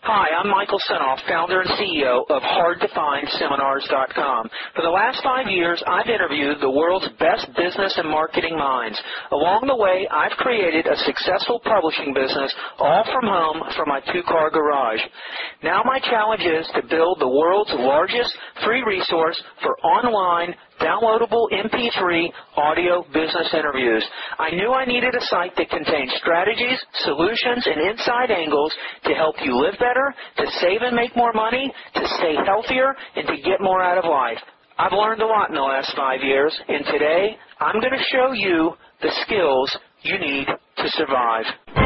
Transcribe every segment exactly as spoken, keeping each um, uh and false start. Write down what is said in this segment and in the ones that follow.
Hi, I'm Michael Senoff, founder and C E O of hard to find seminars dot com. For the last five years, I've interviewed the world's best business and marketing minds. Along the way, I've created a successful publishing business, all from home from my two-car garage. Now my challenge is to build the world's largest free resource for online, downloadable M P three audio business interviews. I knew I needed a site that contained strategies, solutions, and inside angles to help you live better, to save and make more money, to stay healthier, and to get more out of life. I've learned a lot in the last five years, and today I'm going to show you the skills you need to survive.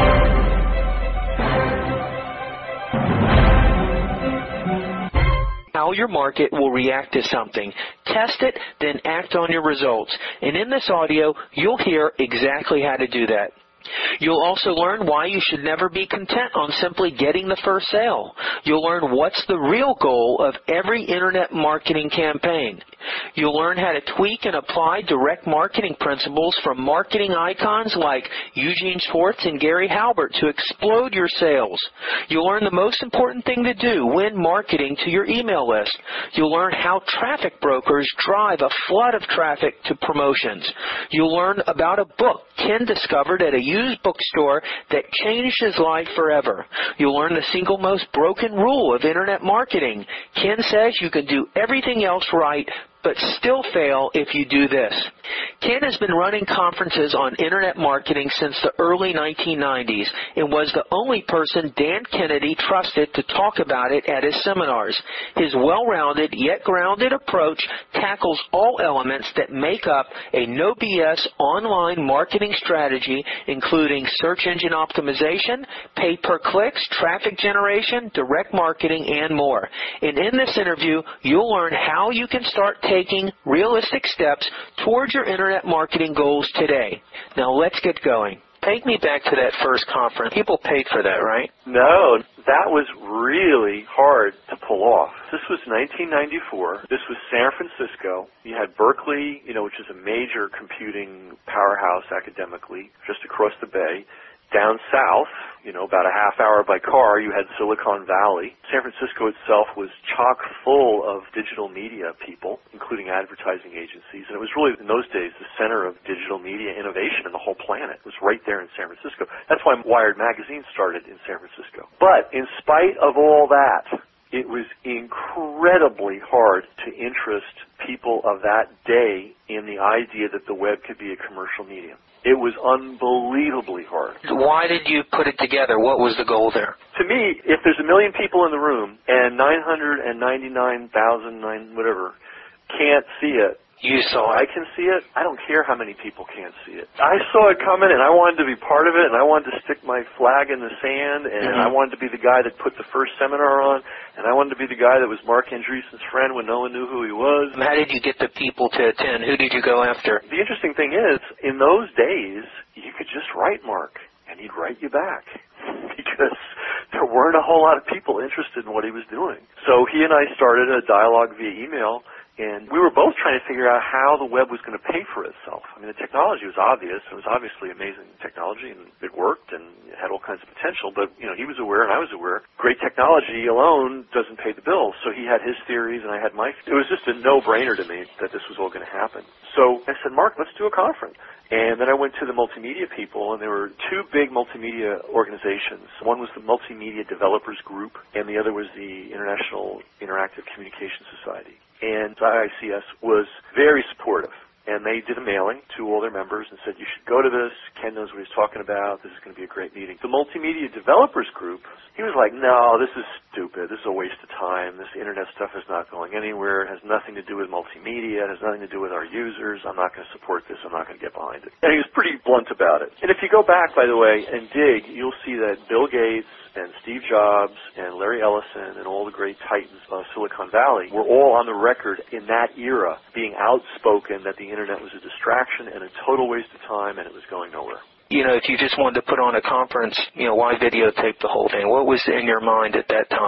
How your market will react to something. Test it, then act on your results. And in this audio, you'll hear exactly how to do that. You'll also learn why you should never be content on simply getting the first sale. You'll learn what's the real goal of every internet marketing campaign. You'll learn how to tweak and apply direct marketing principles from marketing icons like Eugene Schwartz and Gary Halbert to explode your sales. You'll learn the most important thing to do when marketing to your email list. You'll learn how traffic brokers drive a flood of traffic to promotions. You'll learn about a book Ken discovered at a used bookstore that changed his life forever. You'll learn the single most broken rule of internet marketing. Ken says you can do everything else right, but still fail if you do this. Ken has been running conferences on internet marketing since the early nineteen nineties and was the only person Dan Kennedy trusted to talk about it at his seminars. His well-rounded yet grounded approach tackles all elements that make up a no B S online marketing strategy, including search engine optimization, pay-per-clicks, traffic generation, direct marketing, and more. And in this interview, you'll learn how you can start taking taking realistic steps towards your internet marketing goals today. Now let's get going. Take me back to that first conference. People paid for that, right? No, that was really hard to pull off. This was nineteen ninety-four. This was San Francisco. You had Berkeley, you know, which is a major computing powerhouse academically, just across the bay. Down south, you know, about a half hour by car, you had Silicon Valley. San Francisco itself was chock full of digital media people, including advertising agencies. And it was really, in those days, the center of digital media innovation in the whole planet. It was right there in San Francisco. That's why Wired magazine started in San Francisco. But in spite of all that, it was incredibly hard to interest people of that day in the idea that the web could be a commercial medium. It was unbelievably hard. Why did you put it together? What was the goal there? To me, if there's a million people in the room and nine hundred ninety-nine thousand, whatever, can't see it, you saw I it. can see it. I don't care how many people can't see it. I saw it coming, and I wanted to be part of it, and I wanted to stick my flag in the sand, and mm-hmm. I wanted to be the guy that put the first seminar on, and I wanted to be the guy that was Mark Andreessen's friend when no one knew who he was. How did you get the people to attend? Who did you go after? The interesting thing is, in those days, you could just write Mark, and he'd write you back, because there weren't a whole lot of people interested in what he was doing. So he and I started a dialogue via email, and we were both trying to figure out how the web was going to pay for itself. I mean, the technology was obvious. It was obviously amazing technology, and it worked, and it had all kinds of potential. But, you know, he was aware, and I was aware. Great technology alone doesn't pay the bills. So he had his theories, and I had my. It was just a no-brainer to me that this was all going to happen. So I said, Mark, let's do a conference. And then I went to the multimedia people, and there were two big multimedia organizations. One was the Multimedia Developers Group, and the other was the International Interactive Communication Society. And I I C S was very supportive. And they did a mailing to all their members and said, you should go to this. Ken knows what he's talking about. This is going to be a great meeting. The Multimedia Developers Group, he was like, no, this is stupid. This is a waste of time. This internet stuff is not going anywhere. It has nothing to do with multimedia. It has nothing to do with our users. I'm not going to support this. I'm not going to get behind it. And he was pretty blunt about it. And if you go back, by the way, and dig, you'll see that Bill Gates and Steve Jobs and Larry Ellison and all the great titans of Silicon Valley were all on the record in that era being outspoken that the internet was a distraction and a total waste of time and it was going nowhere. You know, if you just wanted to put on a conference, you know, why videotape the whole thing? What was in your mind at that time?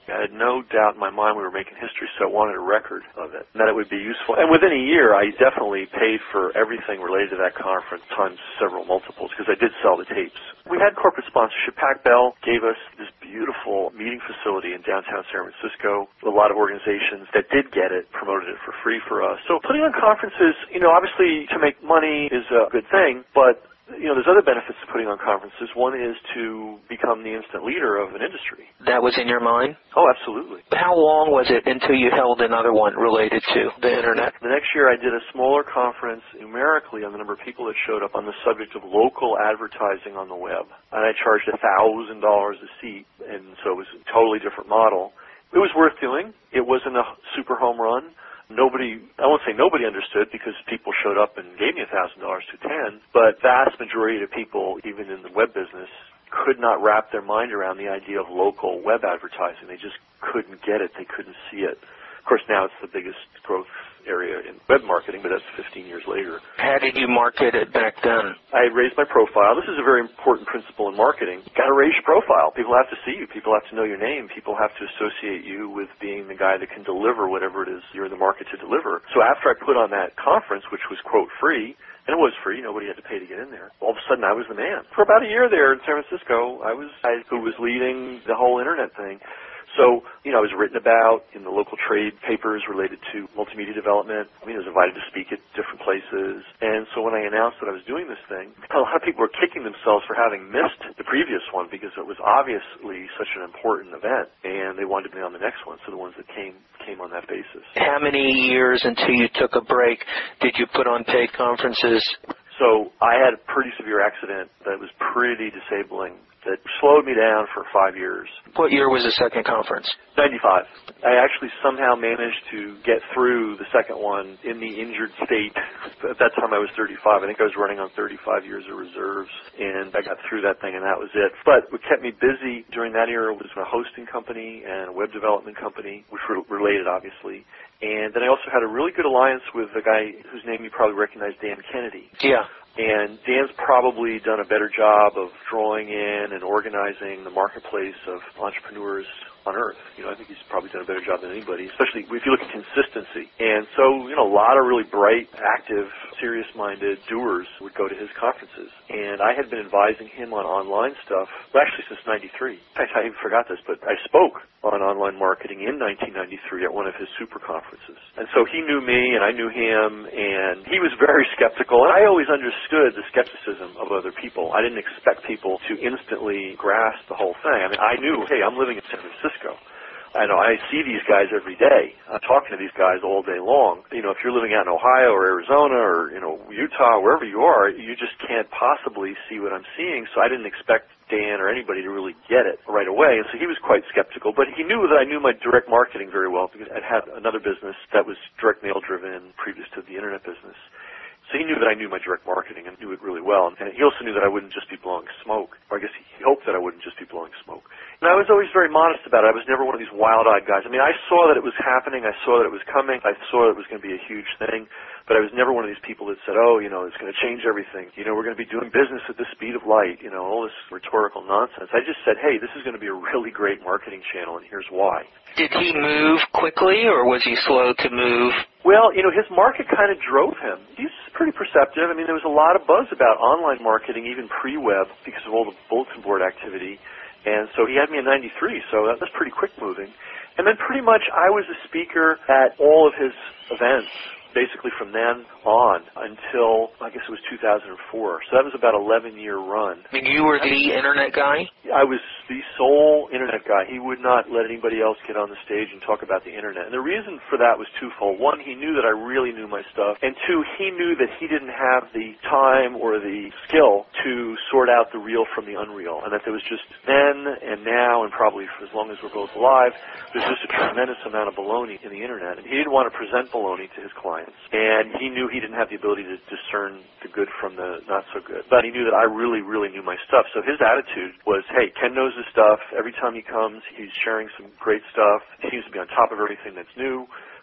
I had no doubt in my mind we were making history, so I wanted a record of it, and that it would be useful. And within a year, I definitely paid for everything related to that conference times several multiples, because I did sell the tapes. We had corporate sponsorship. Pac Bell gave us this beautiful meeting facility in downtown San Francisco. A lot of organizations that did get it promoted it for free for us. So putting on conferences, you know, obviously to make money is a good thing, but you know, there's other benefits to putting on conferences. One is to become the instant leader of an industry. That was in your mind? Oh, absolutely. How long was it until you held another one related to the Internet? The next year I did a smaller conference numerically on the number of people that showed up on the subject of local advertising on the web. And I charged one thousand dollars a seat, and so it was a totally different model. It was worth doing. It wasn't a super home run. Nobody, I won't say nobody understood because people showed up and gave me one thousand dollars to attend, but vast majority of people, even in the web business, could not wrap their mind around the idea of local web advertising. They just couldn't get it. They couldn't see it. Of course, now it's the biggest growth area in web marketing, but that's fifteen years later. How did you market it back then? I raised my profile. This is a very important principle in marketing. You've got to raise your profile. People have to see you. People have to know your name. People have to associate you with being the guy that can deliver whatever it is you're in the market to deliver. So after I put on that conference, which was, quote, free, and it was free, nobody had to pay to get in there, all of a sudden I was the man. For about a year there in San Francisco, I was I, who was leading the whole Internet thing. So, you know, I was written about in the local trade papers related to multimedia development. I mean, I was invited to speak at different places. And so when I announced that I was doing this thing, a lot of people were kicking themselves for having missed the previous one because it was obviously such an important event, and they wanted to be on the next one, so the ones that came came on that basis. How many years until you took a break did you put on paid conferences? So I had a pretty severe accident that was pretty disabling that slowed me down for five years. What year was the second conference? ninety-five. I actually somehow managed to get through the second one in the injured state. At that time I was thirty-five. I think I was running on thirty-five years of reserves, and I got through that thing, and that was it. But what kept me busy during that era was a hosting company and a web development company, which were related, obviously. And then I also had a really good alliance with a guy whose name you probably recognize, Dan Kennedy. Yeah. And Dan's probably done a better job of drawing in and organizing the marketplace of entrepreneurs on Earth. You know, I think he's probably done a better job than anybody, especially if you look at consistency. And so, you know, a lot of really bright, active, serious-minded doers would go to his conferences. And I had been advising him on online stuff, well, actually since ninety-three. In fact, I even forgot this, but I spoke on online marketing in nineteen ninety-three at one of his super conferences. And so he knew me, and I knew him, and he was very skeptical. And I always understood the skepticism of other people. I didn't expect people to instantly grasp the whole thing. I mean, I knew, hey, I'm living in San Francisco. I know I see these guys every day. I'm talking to these guys all day long. You know, if you're living out in Ohio or Arizona or, you know, Utah, wherever you are, you just can't possibly see what I'm seeing. So I didn't expect Dan or anybody to really get it right away. And so he was quite skeptical. But he knew that I knew my direct marketing very well because I'd had another business that was direct mail driven previous to the Internet business. So he knew that I knew my direct marketing and knew it really well. And he also knew that I wouldn't just be blowing smoke. Or I guess he hoped that I wouldn't just be blowing smoke. And I was always very modest about it. I was never one of these wild-eyed guys. I mean, I saw that it was happening. I saw that it was coming. I saw that it was going to be a huge thing. But I was never one of these people that said, oh, you know, it's going to change everything. You know, we're going to be doing business at the speed of light. You know, all this rhetorical nonsense. I just said, hey, this is going to be a really great marketing channel, and here's why. Did he move quickly, or was he slow to move? Well, you know, his market kind of drove him. He's pretty perceptive. I mean, there was a lot of buzz about online marketing, even pre-web, because of all the bulletin board activity. And so he had me in ninety-three, so that was pretty quick moving. And then pretty much I was a speaker at all of his events, basically from then on until, I guess it was two thousand four. So that was about an eleven-year run. And you were the Internet guy? I was the sole Internet guy. He would not let anybody else get on the stage and talk about the Internet. And the reason for that was twofold. One, he knew that I really knew my stuff. And two, he knew that he didn't have the time or the skill to sort out the real from the unreal. And that there was just then and now, and probably for as long as we're both alive, there's just a tremendous amount of baloney in the Internet. And he didn't want to present baloney to his clients. And he knew he didn't have the ability to discern the good from the not so good. But he knew that I really, really knew my stuff. So his attitude was, hey, Ken knows his stuff. Every time he comes, he's sharing some great stuff. He seems to be on top of everything that's new.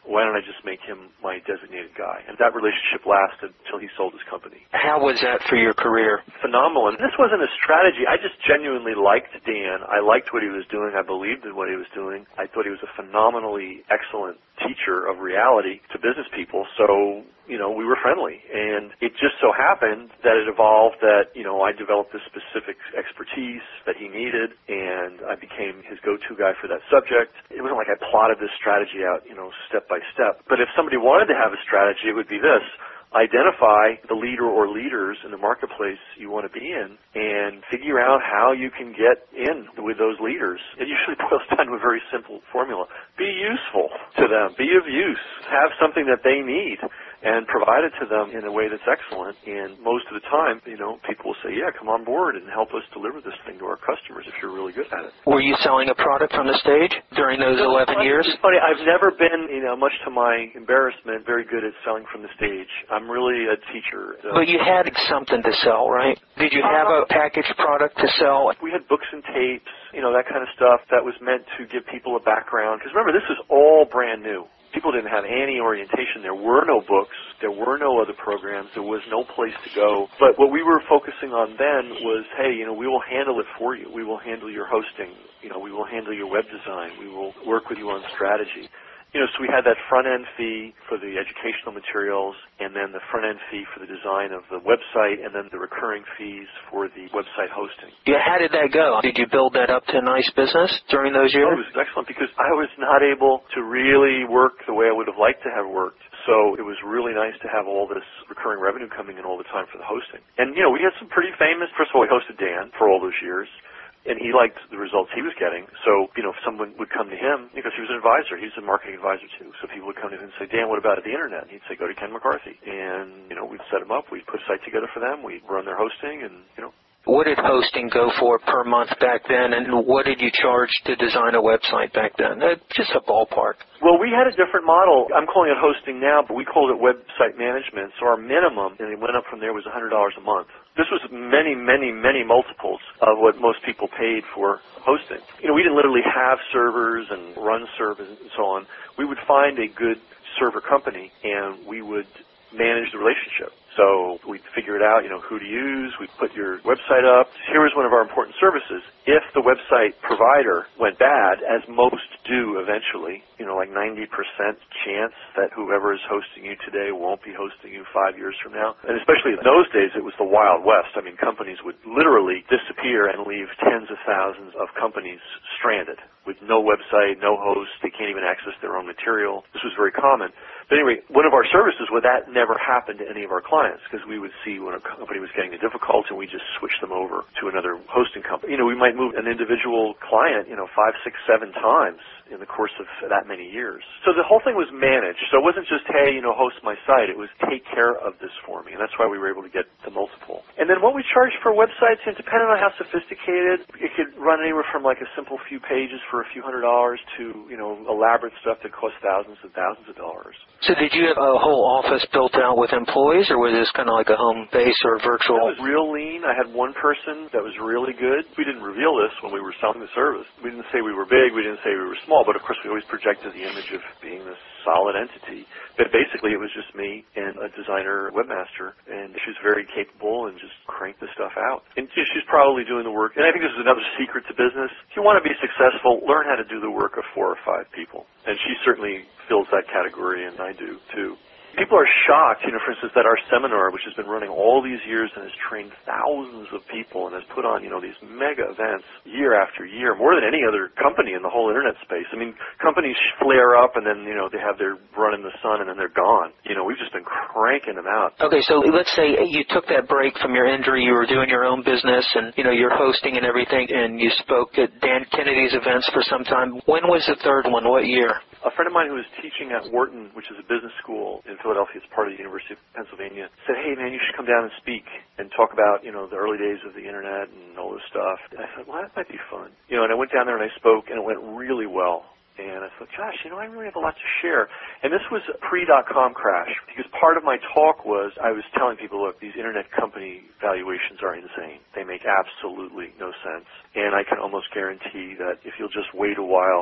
why don't I just make him my designated guy? And that relationship lasted until he sold his company. How was that for your career? Phenomenal. And this wasn't a strategy. I just genuinely liked Dan. I liked what he was doing. I believed in what he was doing. I thought he was a phenomenally excellent teacher of reality to business people. So, you know, we were friendly. And it just so happened that it evolved that, you know, I developed this specific expertise that he needed, and I became his go-to guy for that subject. It wasn't like I plotted this strategy out, you know, step by step. But if somebody wanted to have a strategy, it would be this. Identify the leader or leaders in the marketplace you want to be in and figure out how you can get in with those leaders. It usually boils down to a very simple formula. Be useful to them. Be of use. Have something that they need and provide it to them in a way that's excellent. And most of the time, you know, people will say, yeah, come on board and help us deliver this thing to our customers if you're really good at it. Were you selling a product from the stage during those no, eleven it's years? It's funny. I've never been, you know, much to my embarrassment, very good at selling from the stage. I'm really a teacher. So. But you had something to sell, right? Did you have a packaged product to sell? We had books and tapes, you know, that kind of stuff that was meant to give people a background. Because remember, this is all brand new. People didn't have any orientation. There were no books. There were no other programs. There was no place to go. But what we were focusing on then was, hey, you know, we will handle it for you. We will handle your hosting. You know, we will handle your web design. We will work with you on strategy. You know, so we had that front-end fee for the educational materials, and then the front-end fee for the design of the website, and then the recurring fees for the website hosting. Yeah, how did that go? Did you build that up to a nice business during those years? Oh, it was excellent because I was not able to really work the way I would have liked to have worked. So it was really nice to have all this recurring revenue coming in all the time for the hosting. And, you know, we had some pretty famous, first of all, we hosted Dan for all those years. And he liked the results he was getting. So, you know, if someone would come to him, because he was an advisor, he's a marketing advisor too. So people would come to him and say, Dan, what about the internet? And he'd say, go to Ken McCarthy. And, you know, we'd set them up. We'd put a site together for them. We'd run their hosting and, you know. What did hosting go for per month back then, and what did you charge to design a website back then? Uh, just a ballpark. Well, we had a different model. I'm calling it hosting now, but we called it website management. So our minimum, and it went up from there, was one hundred dollars a month. This was many, many, many multiples of what most people paid for hosting. You know, we didn't literally have servers and run servers and so on. We would find a good server company, and we would manage the relationship. So we'd figure it out, you know, who to use. We'd put your website up. Here was one of our important services. If the website provider went bad, as most do eventually, you know, like ninety percent chance that whoever is hosting you today won't be hosting you five years from now. And especially in those days, it was the Wild West. I mean, companies would literally disappear and leave tens of thousands of companies stranded with no website, no host. They can't even access their own material. This was very common. But anyway, one of our services, well, that never happened to any of our clients because we would see when a company was getting a difficulty and we just switch them over to another hosting company. You know, we might move an individual client, you know, five, six, seven times in the course of that many years. So the whole thing was managed. So it wasn't just, hey, you know, host my site. It was take care of this for me. And that's why we were able to get the multiple. And then what we charged for websites, and depending on how sophisticated, it could run anywhere from like a simple few pages for a few hundred dollars to, you know, elaborate stuff that cost thousands and thousands of dollars. So did you have a whole office built out with employees, or was this kind of like a home base or virtual? It was real lean. I had one person that was really good. We didn't reveal this when we were selling the service. We didn't say we were big. We didn't say we were small. But, of course, we always projected the image of being this solid entity. But basically, it was just me and a designer webmaster. And she was very capable and just cranked the stuff out. And she's probably doing the work. And I think this is another secret to business. If you want to be successful, learn how to do the work of four or five people. And she certainly fills that category, and I do, too. People are shocked, you know, for instance, that our seminar, which has been running all these years and has trained thousands of people and has put on, you know, these mega events year after year, more than any other company in the whole internet space. I mean, companies flare up and then, you know, they have their run in the sun and then they're gone. You know, we've just been cranking them out. Okay, so let's say you took that break from your injury, you were doing your own business and, you know, you're hosting and everything, and you spoke at Dan Kennedy's events for some time. When was the third one? What year? A friend of mine who was teaching at Wharton, which is a business school in Philadelphia, it's part of the University of Pennsylvania, said, hey, man, you should come down and speak and talk about, you know, the early days of the internet and all this stuff. And I thought, well, that might be fun. You know, and I went down there and I spoke, and it went really well. And I thought, gosh, you know, I really have a lot to share. And this was a pre-dot-com crash, because part of my talk was I was telling people, look, these internet company valuations are insane. They make absolutely no sense. And I can almost guarantee that if you'll just wait a while,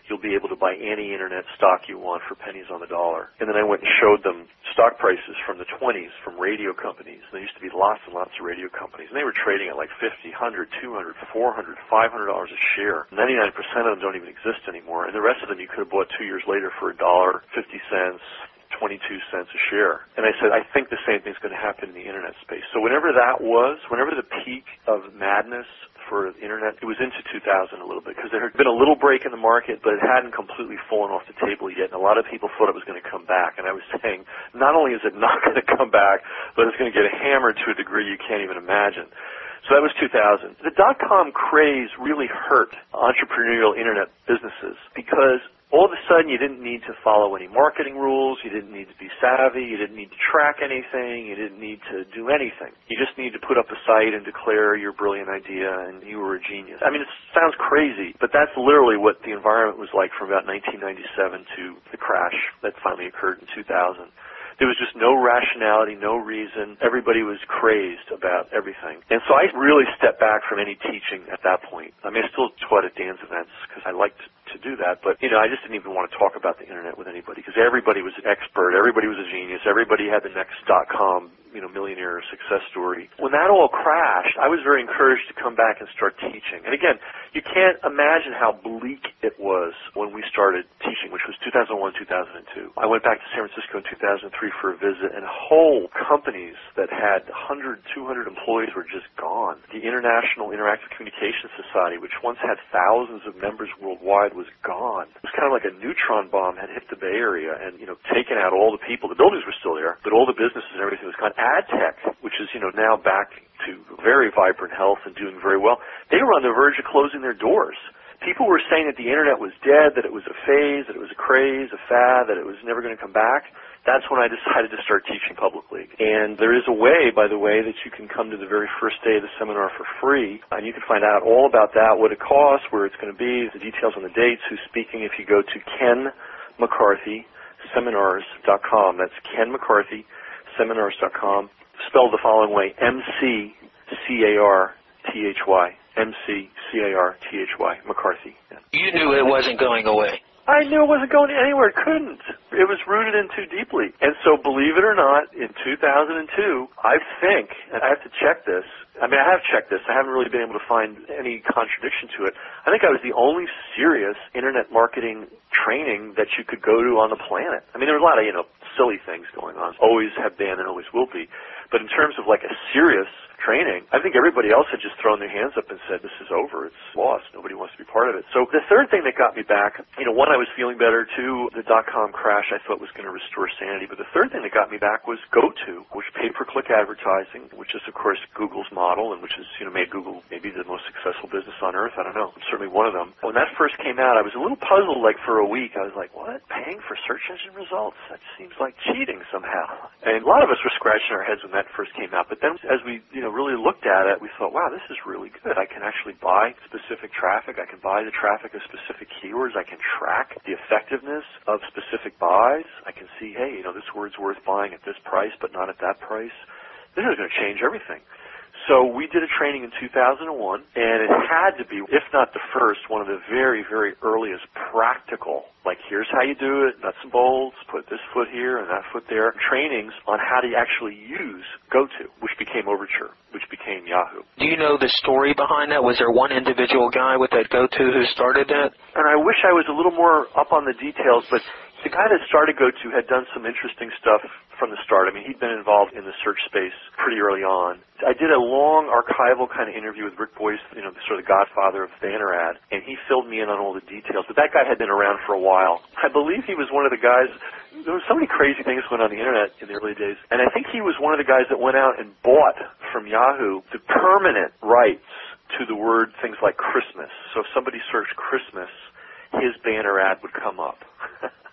you'll be able to buy any internet stock you want for pennies on the dollar. And then I went and showed them stock prices from the twenties from radio companies. There used to be lots and lots of radio companies, and they were trading at like fifty, one hundred, two hundred, four hundred, five hundred dollars a share. ninety-nine percent of them don't even exist anymore, and the rest of them you could have bought two years later for a dollar, fifty cents, twenty-two cents a share. And I said, I think the same thing's going to happen in the internet space. So whenever that was, whenever the peak of madness for the internet, it was into two thousand a little bit, because there had been a little break in the market, but it hadn't completely fallen off the table yet, and a lot of people thought it was going to come back. And I was saying, not only is it not going to come back, but it's going to get hammered to a degree you can't even imagine. So that was two thousand. The dot-com craze really hurt entrepreneurial internet businesses, because all of a sudden you didn't need to follow any marketing rules, you didn't need to be savvy, you didn't need to track anything, you didn't need to do anything. You just needed to put up a site and declare your brilliant idea and you were a genius. I mean, it sounds crazy, but that's literally what the environment was like from about nineteen ninety-seven to the crash that finally occurred in two thousand. There was just no rationality, no reason. Everybody was crazed about everything. And so I really stepped back from any teaching at that point. I mean, I still taught at Dan's events because I liked to do that. But, you know, I just didn't even want to talk about the internet with anybody because everybody was an expert. Everybody was a genius. Everybody had the next dot-com, you know, millionaire success story. When that all crashed, I was very encouraged to come back and start teaching. And again, you can't imagine how bleak it was when we started teaching, which was two thousand one, two thousand two. I went back to San Francisco in two thousand three for a visit, and whole companies that had one hundred, two hundred employees were just gone. The International Interactive Communications Society, which once had thousands of members worldwide, was gone. It was kind of like a neutron bomb had hit the Bay Area and, you know, taken out all the people. The buildings were still there, but all the businesses and everything was gone. AdTech, which is, you know, now back to very vibrant health and doing very well, they were on the verge of closing their doors. People were saying that the internet was dead, that it was a phase, that it was a craze, a fad, that it was never going to come back. That's when I decided to start teaching publicly. And there is a way, by the way, that you can come to the very first day of the seminar for free, and you can find out all about that, what it costs, where it's going to be, the details on the dates, who's speaking, if you go to Ken McCarthy Seminars dot com. That's Ken McCarthy Seminars dot com, spelled the following way, M C C A R T H Y, M C C A R T H Y, McCarthy. Yeah. You knew it wasn't going away. I knew it wasn't going anywhere. It couldn't. It was rooted in too deeply. And so, believe it or not, in two thousand two, I think, and I have to check this, I mean, I have checked this. I haven't really been able to find any contradiction to it. I think I was the only serious internet marketing training that you could go to on the planet. I mean, there were a lot of, you know, silly things going on. Always have been and always will be. But in terms of like a serious training, I think everybody else had just thrown their hands up and said, this is over, it's lost, nobody wants to be part of it. So the third thing that got me back, you know, one, I was feeling better, two, the dot-com crash I thought was going to restore sanity, but the third thing that got me back was GoTo, which pay-per-click advertising, which is, of course, Google's model, and which has, you know, made Google maybe the most successful business on earth, I don't know, I'm certainly one of them. When that first came out, I was a little puzzled, like for a week, I was like, what, paying for search engine results? That seems like cheating somehow. And a lot of us were scratching our heads when that first came out, but then as we, you know, really looked at it, we thought, wow, this is really good. I can actually buy specific traffic. I can buy the traffic of specific keywords. I can track the effectiveness of specific buys. I can see, hey, you know, this word's worth buying at this price, but not at that price. This is going to change everything. So we did a training in two thousand one, and it had to be, if not the first, one of the very, very earliest practical, like here's how you do it, nuts and bolts, put this foot here and that foot there, trainings on how to actually use GoTo, which became Overture, which became Yahoo. Do you know the story behind that? Was there one individual guy with that GoTo who started that? And I wish I was a little more up on the details, but the guy that started GoTo had done some interesting stuff from the start. I mean, he'd been involved in the search space pretty early on. I did a long archival kind of interview with Rick Boyce, you know, the sort of godfather of banner ad, and he filled me in on all the details. But that guy had been around for a while. I believe he was one of the guys, there were so many crazy things going on the internet in the early days, and I think he was one of the guys that went out and bought from Yahoo the permanent rights to the word things like Christmas. So if somebody searched Christmas, his banner ad would come up.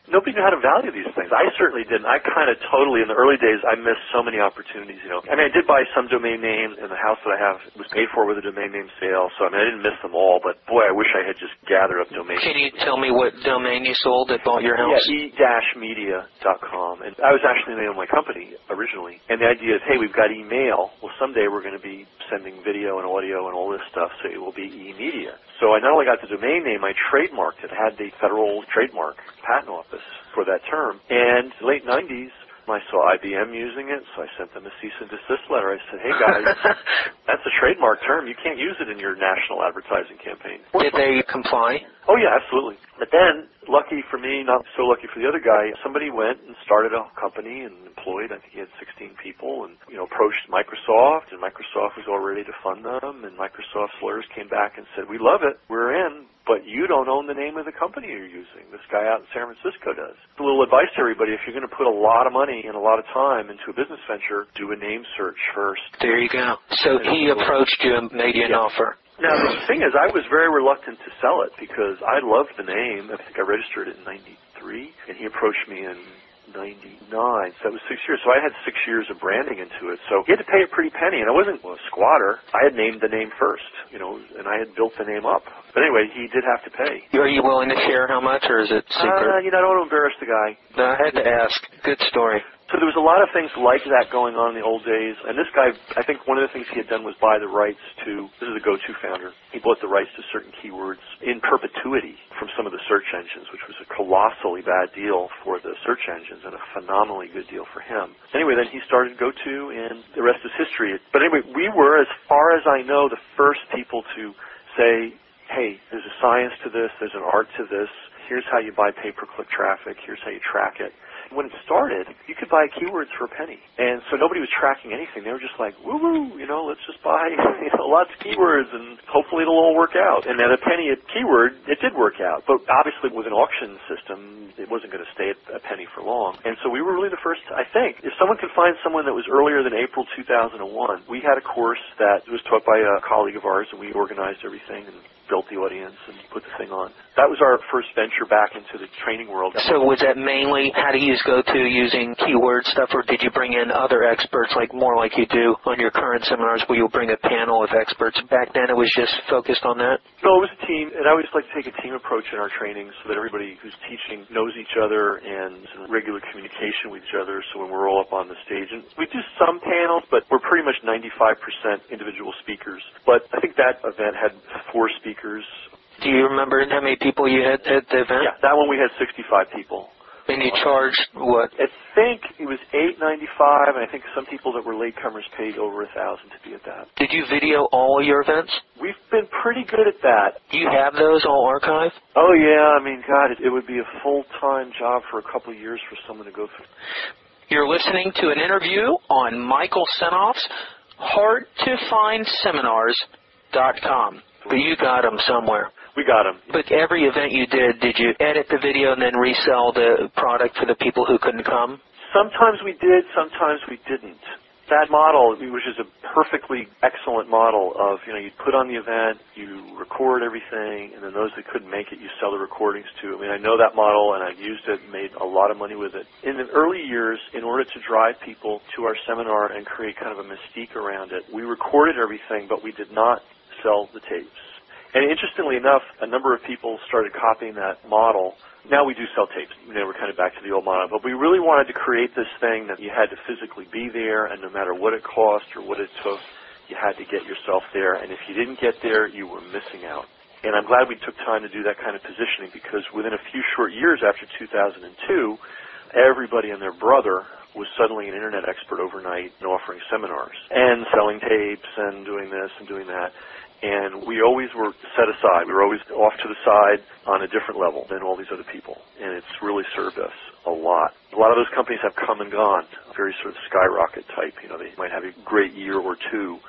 nobody knew how to value these things. I certainly didn't. I kind of totally, in the early days, I missed so many opportunities, you know. I mean, I did buy some domain names, and the house that I have was paid for with a domain name sale, so I mean, I didn't miss them all, but boy, I wish I had just gathered up domain names. Can you tell me what domain you sold that bought your house? Yeah, e dash media dot com. And I was actually the name of my company originally. And the idea is, hey, we've got email. Well, someday we're going to be sending video and audio and all this stuff, so it will be e-media. So I not only got the domain name, I trademarked it. I had the Federal Trademark Patent Office for that term. And late nineties, I saw I B M using it, so I sent them a cease and desist letter. I said, hey, guys, that's a trademark term. You can't use it in your national advertising campaign. Did they comply? Oh, yeah, absolutely. But then, lucky for me, not so lucky for the other guy, somebody went and started a company and employed, I think he had sixteen people, and, you know, approached Microsoft, and Microsoft was all ready to fund them, and Microsoft's lawyers came back and said, we love it, we're in, but you don't own the name of the company you're using. This guy out in San Francisco does. A little advice to everybody, if you're going to put a lot of money and a lot of time into a business venture, do a name search first. There you go. So he approached you and made you an yeah. offer. Now, the thing is, I was very reluctant to sell it because I loved the name. I think I registered it in ninety-three, and he approached me in ninety-nine, so that was six years. So I had six years of branding into it. So he had to pay a pretty penny, and I wasn't a squatter. I had named the name first, you know, and I had built the name up. But anyway, he did have to pay. Are you willing to share how much, or is it secret? Uh, you know, I don't want to embarrass the guy. No, I had to ask. Good story. So there was a lot of things like that going on in the old days. And this guy, I think one of the things he had done was buy the rights to, this is the GoTo founder, he bought the rights to certain keywords in perpetuity from some of the search engines, which was a colossally bad deal for the search engines and a phenomenally good deal for him. Anyway, then he started GoTo, and the rest is history. But anyway, we were, as far as I know, the first people to say, hey, there's a science to this, there's an art to this, here's how you buy pay-per-click traffic, here's how you track it. When it started, you could buy keywords for a penny. And so nobody was tracking anything. They were just like, woo-woo, you know, let's just buy you know, lots of keywords and hopefully it'll all work out. And at a penny a keyword, it did work out. But obviously with an auction system, it wasn't going to stay at a penny for long. And so we were really the first, I think. If someone could find someone that was earlier than April two thousand one, we had a course that was taught by a colleague of ours, and we organized everything and built the audience and put the thing on. That was our first venture back into the training world. So was that mainly how to use GoTo using keyword stuff, or did you bring in other experts, like more like you do on your current seminars where you'll bring a panel of experts? Back then it was just focused on that? No, it was a team, and I always like to take a team approach in our trainings so that everybody who's teaching knows each other and is in regular communication with each other, so when we're all up on the stage. And we do some panels, but we're pretty much ninety-five percent individual speakers. But I think that event had four speakers. Do you remember how many people you had at the event? Yeah, that one we had sixty-five people. And you charged what? I think it was eight ninety-five, and I think some people that were latecomers paid over a thousand to be at that. Did you video all your events? We've been pretty good at that. Do you have those all archived? Oh yeah, I mean, God, it, it would be a full-time job for a couple of years for someone to go through. You're listening to an interview on Michael Senoff's hard to find seminars dot com. But you got them somewhere. We got them. But every event you did, did you edit the video and then resell the product for the people who couldn't come? Sometimes we did, sometimes we didn't. That model, which is a perfectly excellent model of, you know, you put on the event, you record everything, and then those that couldn't make it, you sell the recordings to. I mean, I know that model, and I've used it and made a lot of money with it. In the early years, in order to drive people to our seminar and create kind of a mystique around it, we recorded everything, but we did not sell the tapes. And interestingly enough, a number of people started copying that model. Now we do sell tapes. You know, we're kind of back to the old model. But we really wanted to create this thing that you had to physically be there, and no matter what it cost or what it took, you had to get yourself there. And if you didn't get there, you were missing out. And I'm glad we took time to do that kind of positioning, because within a few short years after two thousand two, everybody and their brother was suddenly an internet expert overnight and offering seminars and selling tapes and doing this and doing that. And we always were set aside. We were always off to the side on a different level than all these other people. And it's really served us a lot. A lot of those companies have come and gone, very sort of skyrocket type. You know, they might have a great year or two,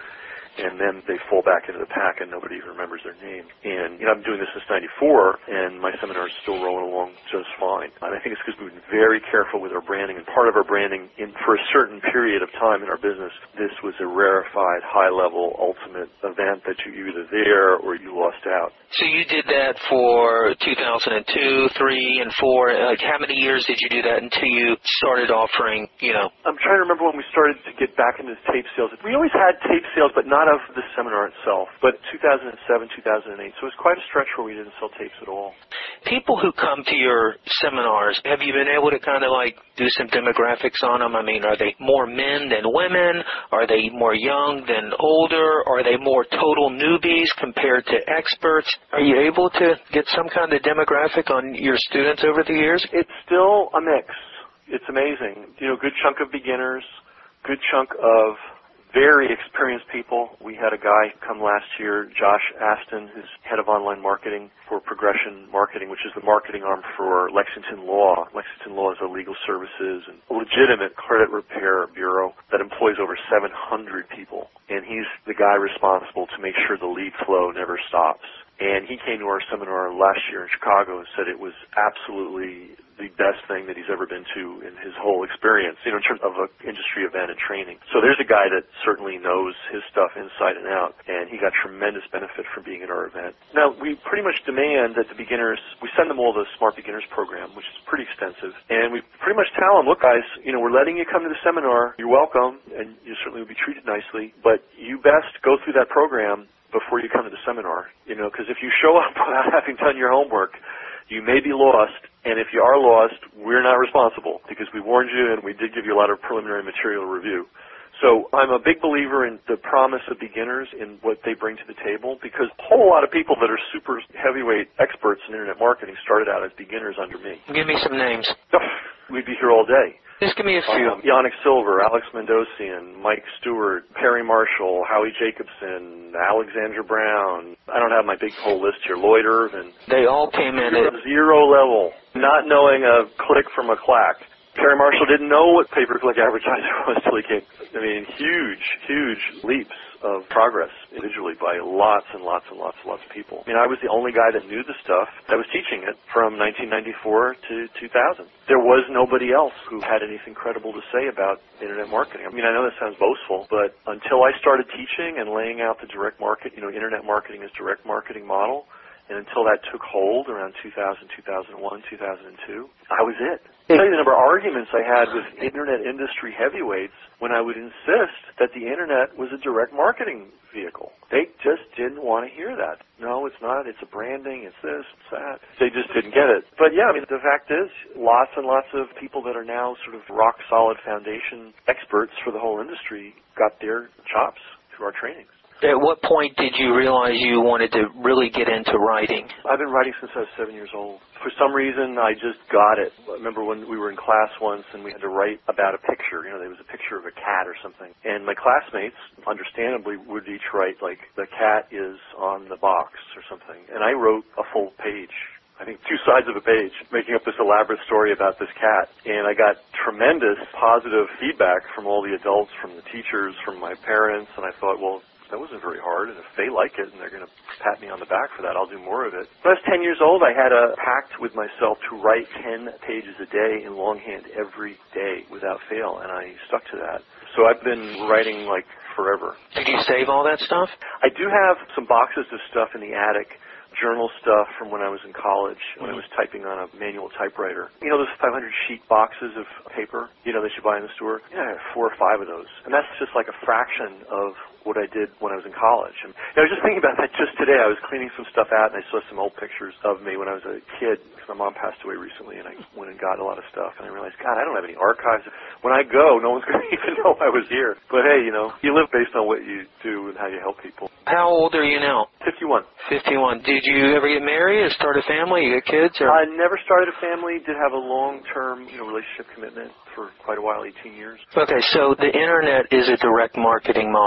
and then they fall back into the pack and nobody even remembers their name. And, you know, I've been doing this since ninety-four, and my seminar is still rolling along just fine. And I think it's because we've been very careful with our branding, and part of our branding, in, for a certain period of time in our business, this was a rarefied, high-level, ultimate event that you either there or you lost out. So you did that for two thousand two, three, and four. Like, how many years did you do that until you started offering, you know? I'm trying to remember when we started to get back into tape sales. We always had tape sales, but not of the seminar itself. But two thousand seven, two thousand eight, so it was quite a stretch where we didn't sell tapes at all. People who come to your seminars, have you been able to kind of like do some demographics on them? I mean, are they more men than women? Are they more young than older? Are they more total newbies compared to experts? Are you able to get some kind of demographic on your students over the years? It's still a mix. It's amazing. You know, good chunk of beginners, good chunk of very experienced people. We had a guy come last year, Josh Aston, who's head of online marketing for Progression Marketing, which is the marketing arm for Lexington Law. Lexington Law is a legal services and legitimate credit repair bureau that employs over seven hundred people. And he's the guy responsible to make sure the lead flow never stops. And he came to our seminar last year in Chicago and said it was absolutely the best thing that he's ever been to in his whole experience, you know, in terms of an industry event and training. So there's a guy that certainly knows his stuff inside and out, and he got tremendous benefit from being at our event. Now, we pretty much demand that the beginners, we send them all the Smart Beginners program, which is pretty extensive, and we pretty much tell them, look, guys, you know, we're letting you come to the seminar. You're welcome, and you certainly will be treated nicely, but you best go through that program before you come to the seminar, you know, because if you show up without having done your homework, you may be lost, and if you are lost, we're not responsible because we warned you and we did give you a lot of preliminary material review. So I'm a big believer in the promise of beginners in what they bring to the table because a whole lot of people that are super heavyweight experts in Internet marketing started out as beginners under me. Give me some names. We'd be here all day. Just give me a few. Um, Yannick Silver, Alex Mendosian, Mike Stewart, Perry Marshall, Howie Jacobson, Alexandra Brown. I don't have my big whole list here. Lloyd Irvin. They all came in at zero level, not knowing a click from a clack. Perry Marshall didn't know what pay-per-click advertising was until he came. I mean, huge, huge leaps of progress individually by lots and lots and lots and lots of people. I mean, I was the only guy that knew the stuff that was teaching it from nineteen ninety-four to two thousand. There was nobody else who had anything credible to say about Internet marketing. I mean, I know that sounds boastful, but until I started teaching and laying out the direct market, you know, Internet marketing is direct marketing model, and until that took hold around two thousand, two thousand one, two thousand two, I was it. I'll tell you the number of arguments I had with Internet industry heavyweights when I would insist that the Internet was a direct marketing vehicle. They just didn't want to hear that. No, it's not. It's a branding. It's this, it's that. They just didn't get it. But yeah, I mean, the fact is, lots and lots of people that are now sort of rock-solid foundation experts for the whole industry got their chops through our trainings. At what point did you realize you wanted to really get into writing? I've been writing since I was seven years old. For some reason, I just got it. I remember when we were in class once and we had to write about a picture. You know, there was a picture of a cat or something. And my classmates, understandably, would each write, like, the cat is on the box or something. And I wrote a full page. I think two sides of a page, making up this elaborate story about this cat. And I got tremendous positive feedback from all the adults, from the teachers, from my parents. And I thought, well, that wasn't very hard, and if they like it and they're going to pat me on the back for that, I'll do more of it. When I was ten years old, I had a pact with myself to write ten pages a day in longhand every day without fail, and I stuck to that. So I've been writing, like, forever. Did you save all that stuff? I do have some boxes of stuff in the attic. Journal stuff from when I was in college, when I was typing on a manual typewriter. You know those five hundred sheet boxes of paper, you know, that you buy in the store? Yeah, I have four or five of those. And that's just like a fraction of what I did when I was in college. And you know, I was just thinking about that just today. I was cleaning some stuff out, and I saw some old pictures of me when I was a kid, because my mom passed away recently, and I went and got a lot of stuff, and I realized, God, I don't have any archives. When I go, no one's going to even know I was here. But hey, you know, you live based on what you do and how you help people. How old are you now? fifty-one. fifty-one. Did you ever get married or start a family? You got kids? Or? I never started a family. Did have a long-term, you know, relationship commitment for quite a while, eighteen years. Okay, so the Internet is a direct marketing model, and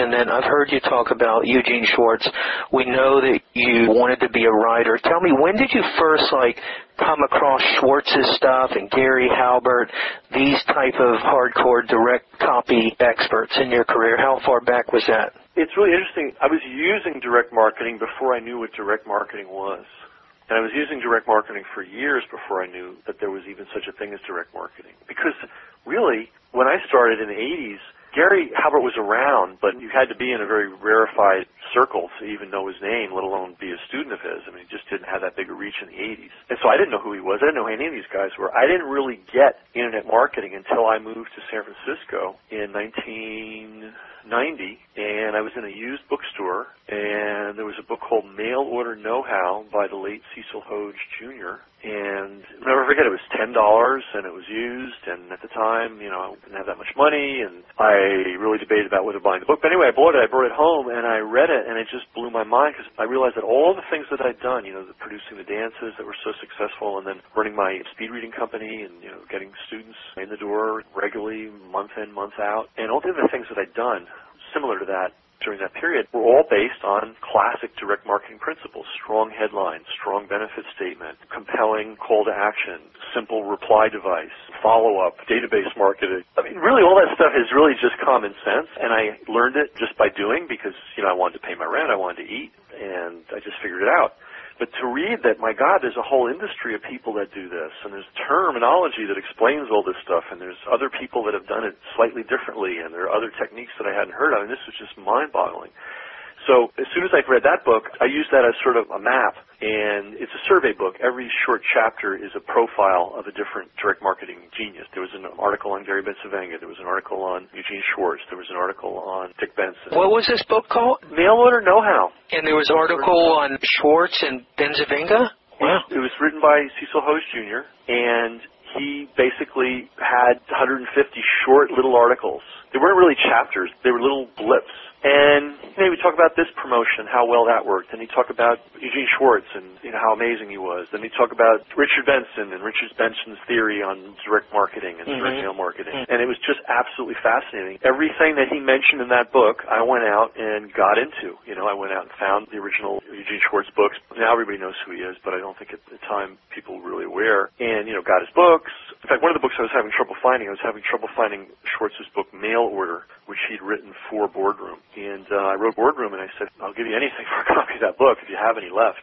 and then I've heard you talk about Eugene Schwartz. We know that you wanted to be a writer. Tell me, when did you first, like, come across Schwartz's stuff and Gary Halbert, these type of hardcore direct copy experts in your career? How far back was that? It's really interesting. I was using direct marketing before I knew what direct marketing was. And I was using direct marketing for years before I knew that there was even such a thing as direct marketing. Because really, when I started in the eighties, Gary Halbert was around, but you had to be in a very rarefied circle to even know his name, let alone be a student of his. I mean, he just didn't have that big a reach in the eighties. And so I didn't know who he was. I didn't know who any of these guys were. I didn't really get internet marketing until I moved to San Francisco in nineteen ninety, and I was in a used bookstore, and there was a book called Mail Order Know-How by the late Cecil Hoge Junior And I'll never forget, it was ten dollars, and it was used, and at the time, you know, I didn't have that much money, and I really debated about whether buying the book. But anyway, I bought it, I brought it home, and I read it, and it just blew my mind, because I realized that all the things that I'd done, you know, the producing the dances that were so successful, and then running my speed reading company, and, you know, getting students in the door regularly, month in, month out, and all the other things that I'd done similar to that during that period were all based on classic direct marketing principles: strong headline, strong benefit statement, compelling call to action, simple reply device, follow-up, database marketing. I mean, really all that stuff is really just common sense, and I learned it just by doing, because, you know, I wanted to pay my rent, I wanted to eat, and I just figured it out. But to read that, my God, there's a whole industry of people that do this, and there's terminology that explains all this stuff, and there's other people that have done it slightly differently, and there are other techniques that I hadn't heard of, and this was just mind-boggling. So as soon as I read that book, I used that as sort of a map, and it's a survey book. Every short chapter is a profile of a different direct marketing genius. There was an article on Gary Bencivenga. There was an article on Eugene Schwartz. There was an article on Dick Benson. What was this book called? Mail Order Know-How. And there was an article on Schwartz and Bencivenga? Wow. It was written by Cecil Hoge Junior, and he basically had one hundred fifty short little articles. They weren't really chapters. They were little blips. And you know, we talk about this promotion, how well that worked. And he talk about Eugene Schwartz and you know how amazing he was. Then he talk about Richard Benson and Richard Benson's theory on direct marketing and mm-hmm. direct mail marketing. Mm-hmm. And it was just absolutely fascinating. Everything that he mentioned in that book, I went out and got into. You know, I went out and found the original Eugene Schwartz books. Now everybody knows who he is, but I don't think at the time people were really aware. And, you know, got his books. In fact, one of the books I was having trouble finding, I was having trouble finding Schwartz's book, Mail Order, which he'd written for Boardroom. And uh, I wrote Boardroom, and I said, I'll give you anything for a copy of that book if you have any left.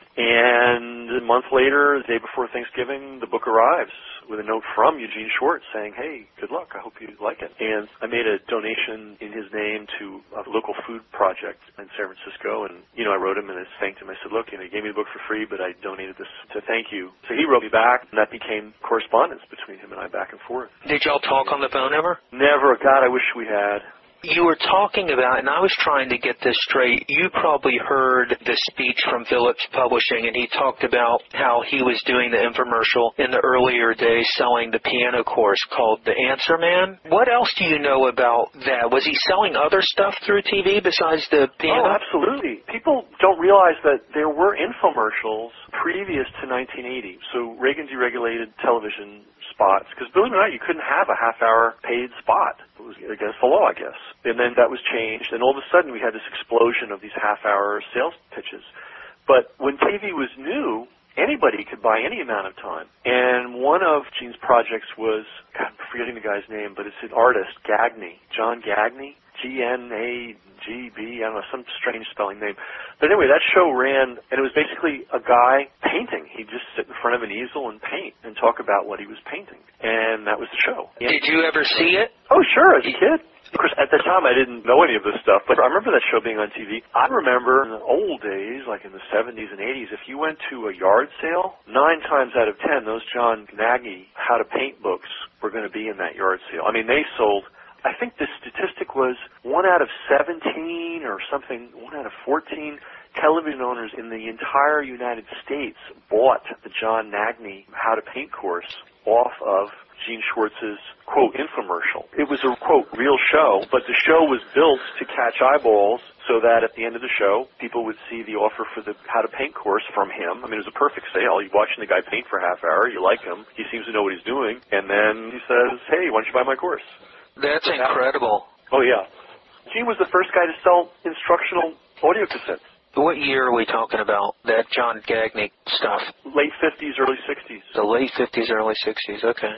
And a month later, the day before Thanksgiving, the book arrives with a note from Eugene Schwartz saying, hey, good luck, I hope you like it. And I made a donation in his name to a local food project in San Francisco, and, you know, I wrote him and I thanked him. I said, look, you know, you gave me the book for free, but I donated this to thank you. So he wrote me back, and that became correspondence between him and I back and forth. Did y'all talk on the phone ever? Never. God, I wish we had. You were talking about, and I was trying to get this straight, you probably heard the speech from Phillips Publishing, and he talked about how he was doing the infomercial in the earlier days selling the piano course called The Answer Man. What else do you know about that? Was he selling other stuff through T V besides the piano? Oh, absolutely. People don't realize that there were infomercials previous to nineteen eighty. So Reagan deregulated television spots, because believe it or not, you couldn't have a half-hour paid spot. It was against the law, I guess. And then that was changed, and all of a sudden we had this explosion of these half-hour sales pitches. But when T V was new, anybody could buy any amount of time. And one of Gene's projects was, God, I'm forgetting the guy's name, but it's an artist, Gagne, John Gagne, G N A G B, I don't know, some strange spelling name. But anyway, that show ran, and it was basically a guy painting. He'd just sit in front of an easel and paint and talk about what he was painting. And that was the show. Did you ever see it? Oh, sure, as a kid. Of course, at the time, I didn't know any of this stuff, but I remember that show being on T V. I remember in the old days, like in the seventies and eighties, if you went to a yard sale, nine times out of ten, those John Gagne how to paint books were going to be in that yard sale. I mean, they sold, I think the statistic was one out of seventeen or something, one out of fourteen television owners in the entire United States bought the John Gagne how to paint course off of Gene Schwartz's, quote, infomercial. It was a, quote, real show, but the show was built to catch eyeballs so that at the end of the show, people would see the offer for the how to paint course from him. I mean, it was a perfect sale. You're watching the guy paint for a half hour. You like him. He seems to know what he's doing. And then he says, hey, why don't you buy my course? That's incredible. Oh, yeah. Gene was the first guy to sell instructional audio cassettes. What year are we talking about, that John Gagnick stuff? Late fifties, early sixties. The late fifties, early sixties, okay.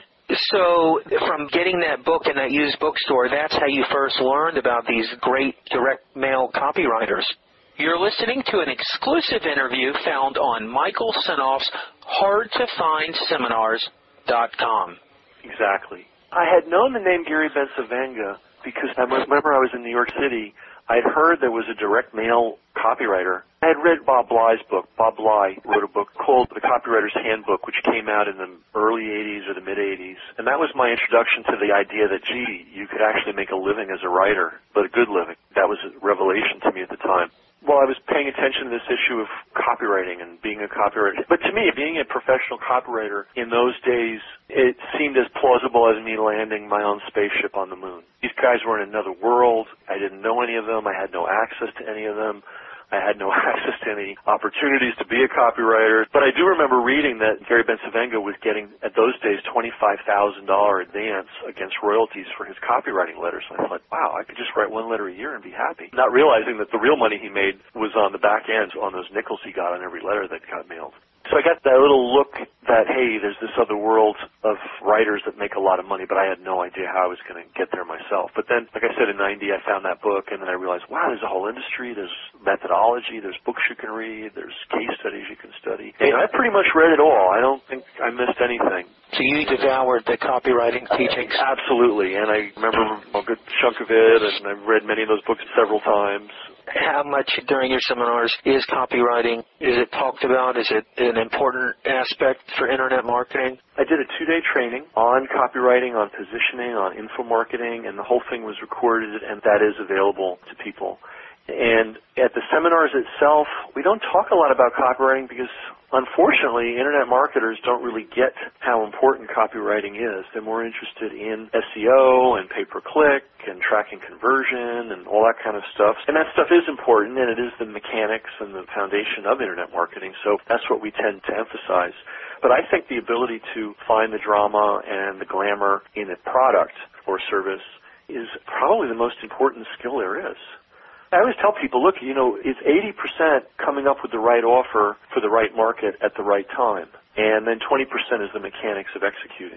So from getting that book in that used bookstore, that's how you first learned about these great direct mail copywriters. You're listening to an exclusive interview found on Michael Senoff's hard to find seminars dot com. Exactly. I had known the name Gary Bencivenga because I remember I was in New York City. I had heard there was a direct mail copywriter. I had read Bob Bly's book. Bob Bly wrote a book called The Copywriter's Handbook, which came out in the early eighties or the mid-eighties. And that was my introduction to the idea that, gee, you could actually make a living as a writer, but a good living. That was a revelation to me at the time. Well, I was paying attention to this issue of copywriting and being a copywriter. But to me, being a professional copywriter in those days, it seemed as plausible as me landing my own spaceship on the moon. These guys were in another world. I didn't know any of them. I had no access to any of them. I had no access to any opportunities to be a copywriter. But I do remember reading that Gary Bencivenga was getting, at those days, twenty-five thousand dollars advance against royalties for his copywriting letters. And I thought, wow, I could just write one letter a year and be happy. Not realizing that the real money he made was on the back end, on those nickels he got on every letter that got mailed. So I got that little look that, hey, there's this other world of writers that make a lot of money, but I had no idea how I was going to get there myself. But then, like I said, in ninety, I found that book, and then I realized, wow, there's a whole industry, there's methodology, there's books you can read, there's case studies you can study. And I pretty much read it all. I don't think I missed anything. So you devoured the copywriting teachings? Absolutely, and I remember a good chunk of it, and I've read many of those books several times. How much during your seminars is copywriting? Is it talked about? Is it an important aspect for Internet marketing? I did a two-day training on copywriting, on positioning, on info marketing, and the whole thing was recorded, and that is available to people. And at the seminars itself, we don't talk a lot about copywriting because, unfortunately, Internet marketers don't really get how important copywriting is. They're more interested in S E O and pay-per-click and tracking conversion and all that kind of stuff. And that stuff is important, and it is the mechanics and the foundation of Internet marketing, so that's what we tend to emphasize. But I think the ability to find the drama and the glamour in a product or service is probably the most important skill there is. I always tell people, look, you know, it's eighty percent coming up with the right offer for the right market at the right time, and then twenty percent is the mechanics of executing.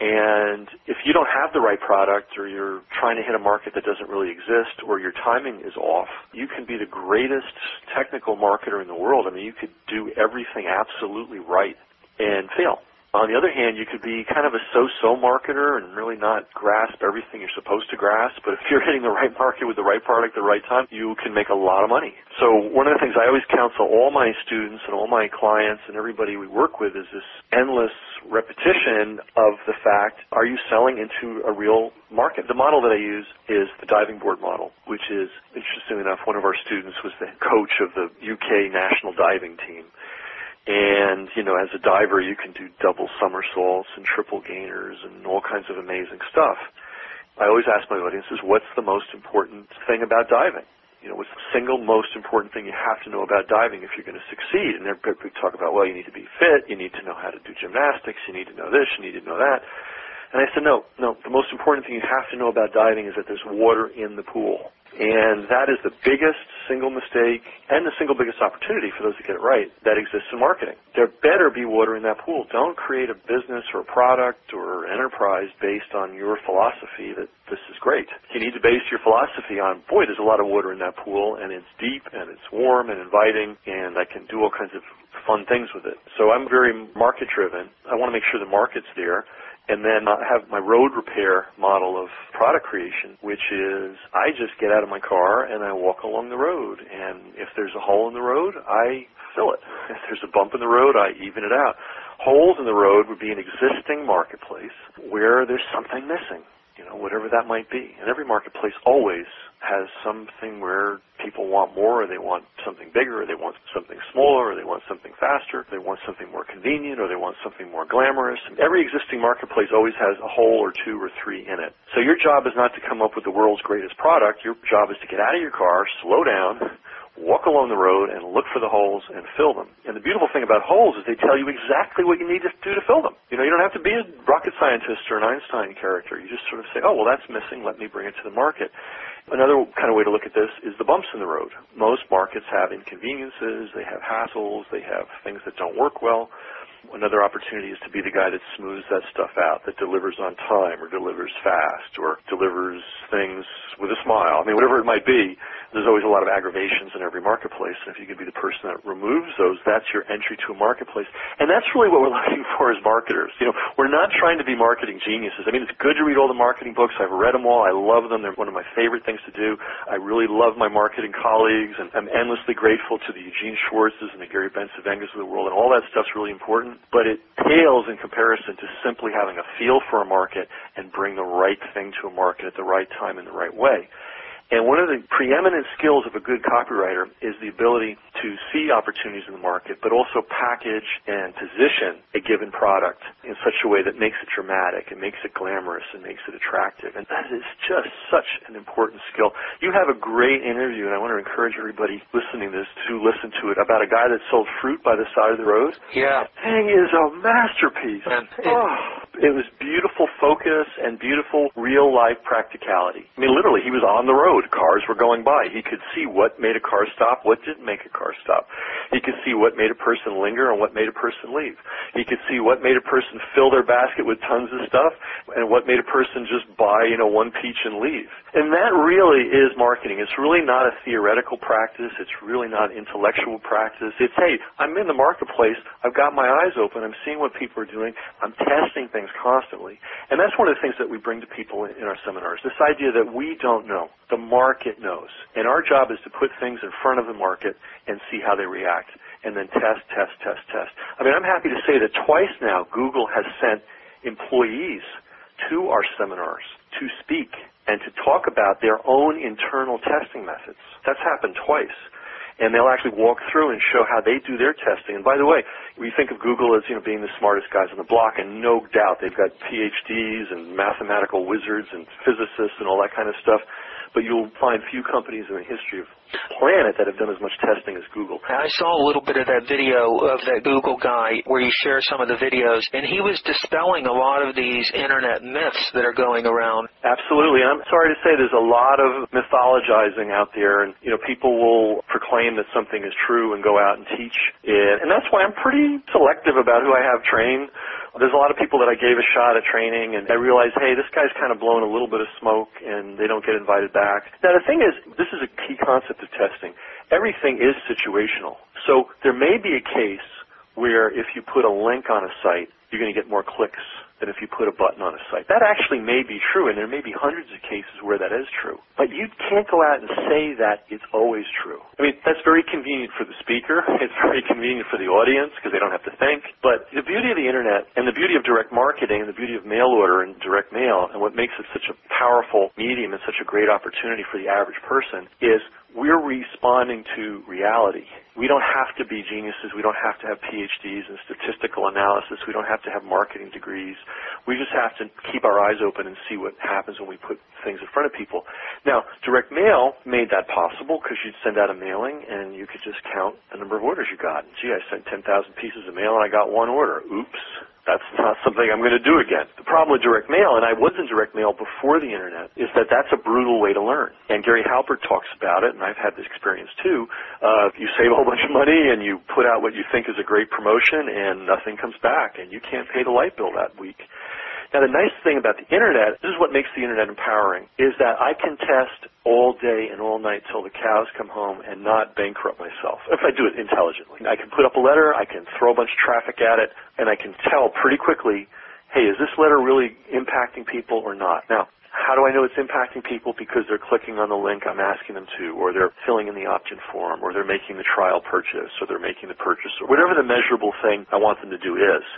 And if you don't have the right product, or you're trying to hit a market that doesn't really exist, or your timing is off, you can be the greatest technical marketer in the world. I mean, you could do everything absolutely right and fail. On the other hand, you could be kind of a so-so marketer and really not grasp everything you're supposed to grasp. But if you're hitting the right market with the right product at the right time, you can make a lot of money. So one of the things I always counsel all my students and all my clients and everybody we work with is this endless repetition of the fact, are you selling into a real market? The model that I use is the diving board model, which is, interestingly enough, one of our students was the coach of the U K national diving team. And, you know, as a diver, you can do double somersaults and triple gainers and all kinds of amazing stuff. I always ask my audiences, what's the most important thing about diving? You know, what's the single most important thing you have to know about diving if you're going to succeed? And they talk about, well, you need to be fit, you need to know how to do gymnastics, you need to know this, you need to know that. And I said, no, no, the most important thing you have to know about diving is that there's water in the pool. And that is the biggest single mistake and the single biggest opportunity for those that get it right that exists in marketing. There better be water in that pool. Don't create a business or a product or enterprise based on your philosophy that this is great. You need to base your philosophy on, boy, there's a lot of water in that pool, and it's deep, and it's warm and inviting, and I can do all kinds of fun things with it. So I'm very market-driven. I want to make sure the market's there. And then I have my road repair model of product creation, which is I just get out of my car and I walk along the road. And if there's a hole in the road, I fill it. If there's a bump in the road, I even it out. Holes in the road would be an existing marketplace where there's something missing, you know, whatever that might be. And every marketplace always has something where people want more, or they want something bigger, or they want something smaller, or they want something faster, they want something more convenient, or they want something more glamorous. And every existing marketplace always has a hole or two or three in it. So your job is not to come up with the world's greatest product. Your job is to get out of your car, slow down, walk along the road and look for the holes and fill them. And the beautiful thing about holes is they tell you exactly what you need to do to fill them. You know, you don't have to be a rocket scientist or an Einstein character. You just sort of say, oh, well, that's missing. Let me bring it to the market. Another kind of way to look at this is the bumps in the road. Most markets have inconveniences. They have hassles. They have things that don't work well. Another opportunity is to be the guy that smooths that stuff out, that delivers on time or delivers fast or delivers things with a smile. I mean, whatever it might be, there's always a lot of aggravations in every marketplace. And if you can be the person that removes those, that's your entry to a marketplace. And that's really what we're looking for as marketers. You know, we're not trying to be marketing geniuses. I mean, it's good to read all the marketing books. I've read them all. I love them. They're one of my favorite things to do. I really love my marketing colleagues, and I'm endlessly grateful to the Eugene Schwartzes and the Gary Bencivengas of the world, and all that stuff's really important. But it pales in comparison to simply having a feel for a market and bring the right thing to a market at the right time in the right way. And one of the preeminent skills of a good copywriter is the ability to see opportunities in the market, but also package and position a given product in such a way that makes it dramatic, and makes it glamorous, and makes it attractive. And that is just such an important skill. You have a great interview, and I want to encourage everybody listening to this to listen to it, about a guy that sold fruit by the side of the road. Yeah. That thing is a masterpiece. And it, oh, it was beautiful focus and beautiful real-life practicality. I mean, literally, he was on the road. Cars were going by. He could see what made a car stop, what didn't make a car stop. He could see what made a person linger and what made a person leave. He could see what made a person fill their basket with tons of stuff and what made a person just buy, you know, one peach and leave. And that really is marketing. It's really not a theoretical practice. It's really not intellectual practice. It's, hey, I'm in the marketplace. I've got my eyes open. I'm seeing what people are doing. I'm testing things constantly. And that's one of the things that we bring to people in, in our seminars, this idea that we don't know. The market knows. And our job is to put things in front of the market and see how they react, and then test, test, test, test. I mean, I'm happy to say that twice now Google has sent employees to our seminars to speak and to talk about their own internal testing methods. That's happened twice. And they'll actually walk through and show how they do their testing. And by the way, we think of Google as, you know, being the smartest guys on the block, and no doubt they've got P H Ds and mathematical wizards and physicists and all that kind of stuff. But you'll find few companies in the history of the planet that have done as much testing as Google. I saw a little bit of that video of that Google guy where you share some of the videos, and he was dispelling a lot of these internet myths that are going around. Absolutely. And I'm sorry to say there's a lot of mythologizing out there, and, you know, people will proclaim that something is true and go out and teach it. And that's why I'm pretty selective about who I have train. There's a lot of people that I gave a shot at training, and I realized, hey, this guy's kind of blowing a little bit of smoke, and they don't get invited back. Now, the thing is, this is a key concept of testing. Everything is situational. So there may be a case where if you put a link on a site, you're going to get more clicks than if you put a button on a site. That actually may be true, and there may be hundreds of cases where that is true. But you can't go out and say that it's always true. I mean, that's very convenient for the speaker. It's very convenient for the audience because they don't have to think. But the beauty of the Internet and the beauty of direct marketing and the beauty of mail order and direct mail, and what makes it such a powerful medium and such a great opportunity for the average person, is we're responding to reality. We don't have to be geniuses. We don't have to have P H Ds in statistical analysis. We don't have to have marketing degrees. We just have to keep our eyes open and see what happens when we put things in front of people. Now, direct mail made that possible because you'd send out a mailing and you could just count the number of orders you got. Gee, I sent ten thousand pieces of mail and I got one order. Oops. That's not something I'm going to do again. The problem with direct mail, and I was in direct mail before the Internet, is that that's a brutal way to learn. And Gary Halbert talks about it, and I've had this experience too. Uh, you save a whole bunch of money and you put out what you think is a great promotion and nothing comes back, and you can't pay the light bill that week. Now, the nice thing about the Internet, this is what makes the Internet empowering, is that I can test all day and all night till the cows come home and not bankrupt myself, if I do it intelligently. I can put up a letter, I can throw a bunch of traffic at it, and I can tell pretty quickly, hey, is this letter really impacting people or not? Now, how do I know it's impacting people? Because they're clicking on the link I'm asking them to, or they're filling in the opt-in form, or they're making the trial purchase, or they're making the purchase, or whatever the measurable thing I want them to do is.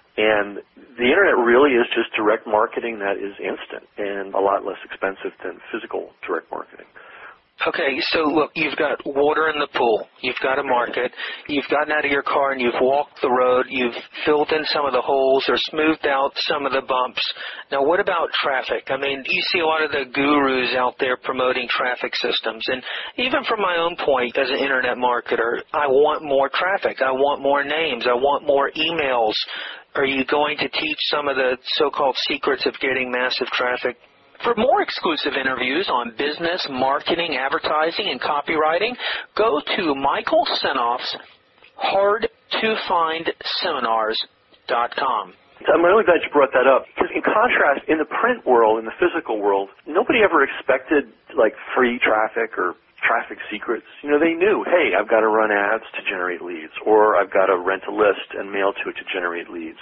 And the Internet really is just direct marketing that is instant and a lot less expensive than physical direct marketing. Okay, so look, you've got water in the pool, you've got a market, you've gotten out of your car and you've walked the road, you've filled in some of the holes or smoothed out some of the bumps. Now what about traffic? I mean, you see a lot of the gurus out there promoting traffic systems, and even from my own point as an internet marketer, I want more traffic, I want more names, I want more emails. Are you going to teach some of the so-called secrets of getting massive traffic? For more exclusive interviews on business, marketing, advertising, and copywriting, go to Michael Senoff's hard to find seminars dot com. I'm really glad you brought that up, because in contrast, in the print world, in the physical world, nobody ever expected like free traffic or traffic secrets. You know, they knew, hey, I've got to run ads to generate leads, or I've got to rent a list and mail to it to generate leads,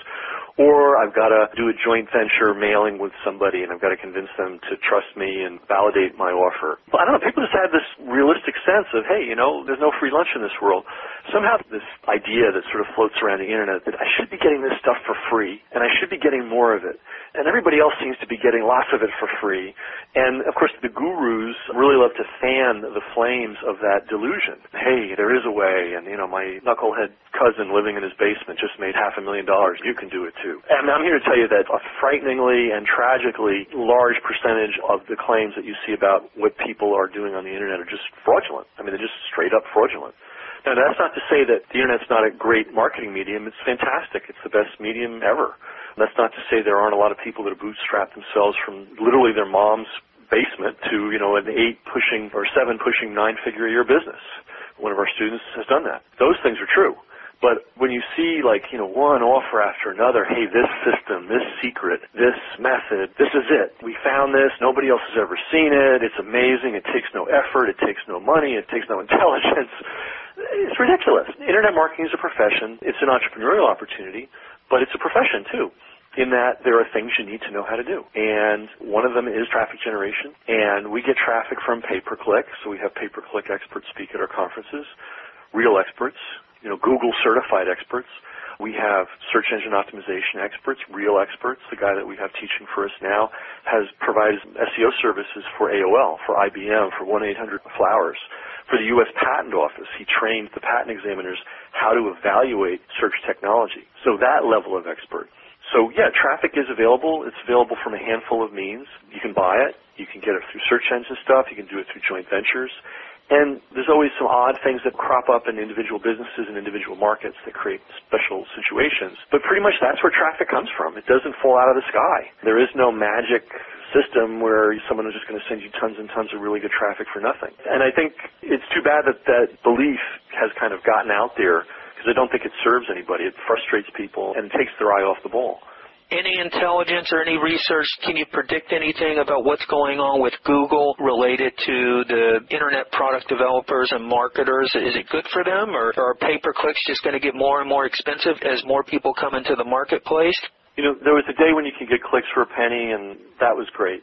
or I've got to do a joint venture mailing with somebody and I've got to convince them to trust me and validate my offer. But I don't know, people just had this realistic sense of, hey, you know, there's no free lunch in this world. Somehow this idea that sort of floats around the internet that I should be getting this stuff for free and I should be getting more of it. And everybody else seems to be getting lots of it for free. And, of course, the gurus really love to fan the flames of that delusion. Hey, there is a way, and, you know, my knucklehead cousin living in his basement just made half a million dollars. You can do it, too. And I'm here to tell you that a frighteningly and tragically large percentage of the claims that you see about what people are doing on the internet are just fraudulent. I mean, they're just straight up fraudulent. Now, that's not to say that the internet's not a great marketing medium. It's fantastic. It's the best medium ever. That's not to say there aren't a lot of people that have bootstrapped themselves from literally their mom's basement to, you know, an eight pushing or seven pushing nine figure a year business. One of our students has done that. Those things are true. But when you see, like, you know, one offer after another, hey, this system, this secret, this method, this is it. We found this. Nobody else has ever seen it. It's amazing. It takes no effort. It takes no money. It takes no intelligence. It's ridiculous. Internet marketing is a profession. It's an entrepreneurial opportunity, but it's a profession, too, in that there are things you need to know how to do. And one of them is traffic generation. And we get traffic from pay-per-click. So we have pay-per-click experts speak at our conferences, real experts, you know, Google-certified experts. We have search engine optimization experts, real experts. The guy that we have teaching for us now has provided S E O services for A O L, for I B M, for one eight hundred flowers. For the U S Patent Office, he trained the patent examiners how to evaluate search technology. So that level of expert. So, yeah, traffic is available. It's available from a handful of means. You can buy it. You can get it through search engine stuff. You can do it through joint ventures. And there's always some odd things that crop up in individual businesses and individual markets that create special situations. But pretty much that's where traffic comes from. It doesn't fall out of the sky. There is no magic system where someone is just going to send you tons and tons of really good traffic for nothing. And I think it's too bad that that belief has kind of gotten out there, because I don't think it serves anybody. It frustrates people and takes their eye off the ball. Any intelligence or any research, can you predict anything about what's going on with Google related to the internet product developers and marketers? Is it good for them, or are pay-per-clicks just going to get more and more expensive as more people come into the marketplace? You know, there was a day when you could get clicks for a penny, and that was great.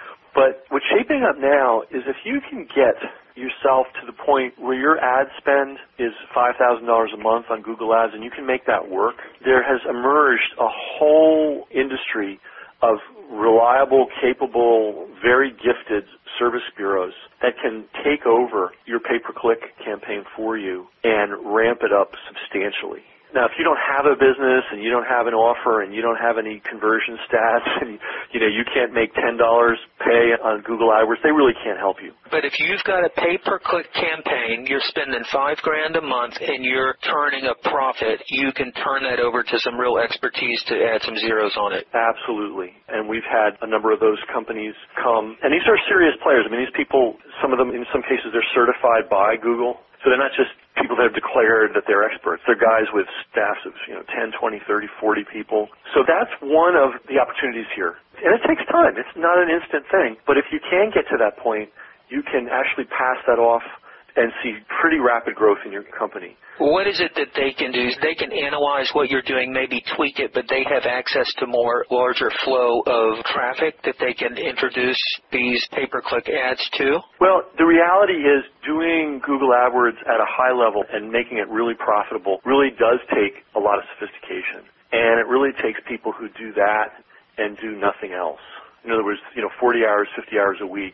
But what's shaping up now is if you can get yourself to the point where your ad spend is five thousand dollars a month on Google Ads and you can make that work, there has emerged a whole industry of reliable, capable, very gifted service bureaus that can take over your pay-per-click campaign for you and ramp it up substantially. Now, if you don't have a business and you don't have an offer and you don't have any conversion stats and, you know, you can't make ten dollars pay on Google AdWords, they really can't help you. But if you've got a pay-per-click campaign, you're spending five grand a month and you're turning a profit, you can turn that over to some real expertise to add some zeros on it. Absolutely. And we've had a number of those companies come. And these are serious players. I mean, these people, some of them, in some cases, they're certified by Google. So they're not just people that have declared that they're experts. They're guys with staffs of, you know, ten, twenty, thirty, forty people. So that's one of the opportunities here. And it takes time. It's not an instant thing. But if you can get to that point, you can actually pass that off and see pretty rapid growth in your company. What is it that they can do? They can analyze what you're doing, maybe tweak it, but they have access to more larger flow of traffic that they can introduce these pay-per-click ads to? Well, the reality is doing Google AdWords at a high level and making it really profitable really does take a lot of sophistication. And it really takes people who do that and do nothing else. In other words, you know, forty hours, fifty hours a week,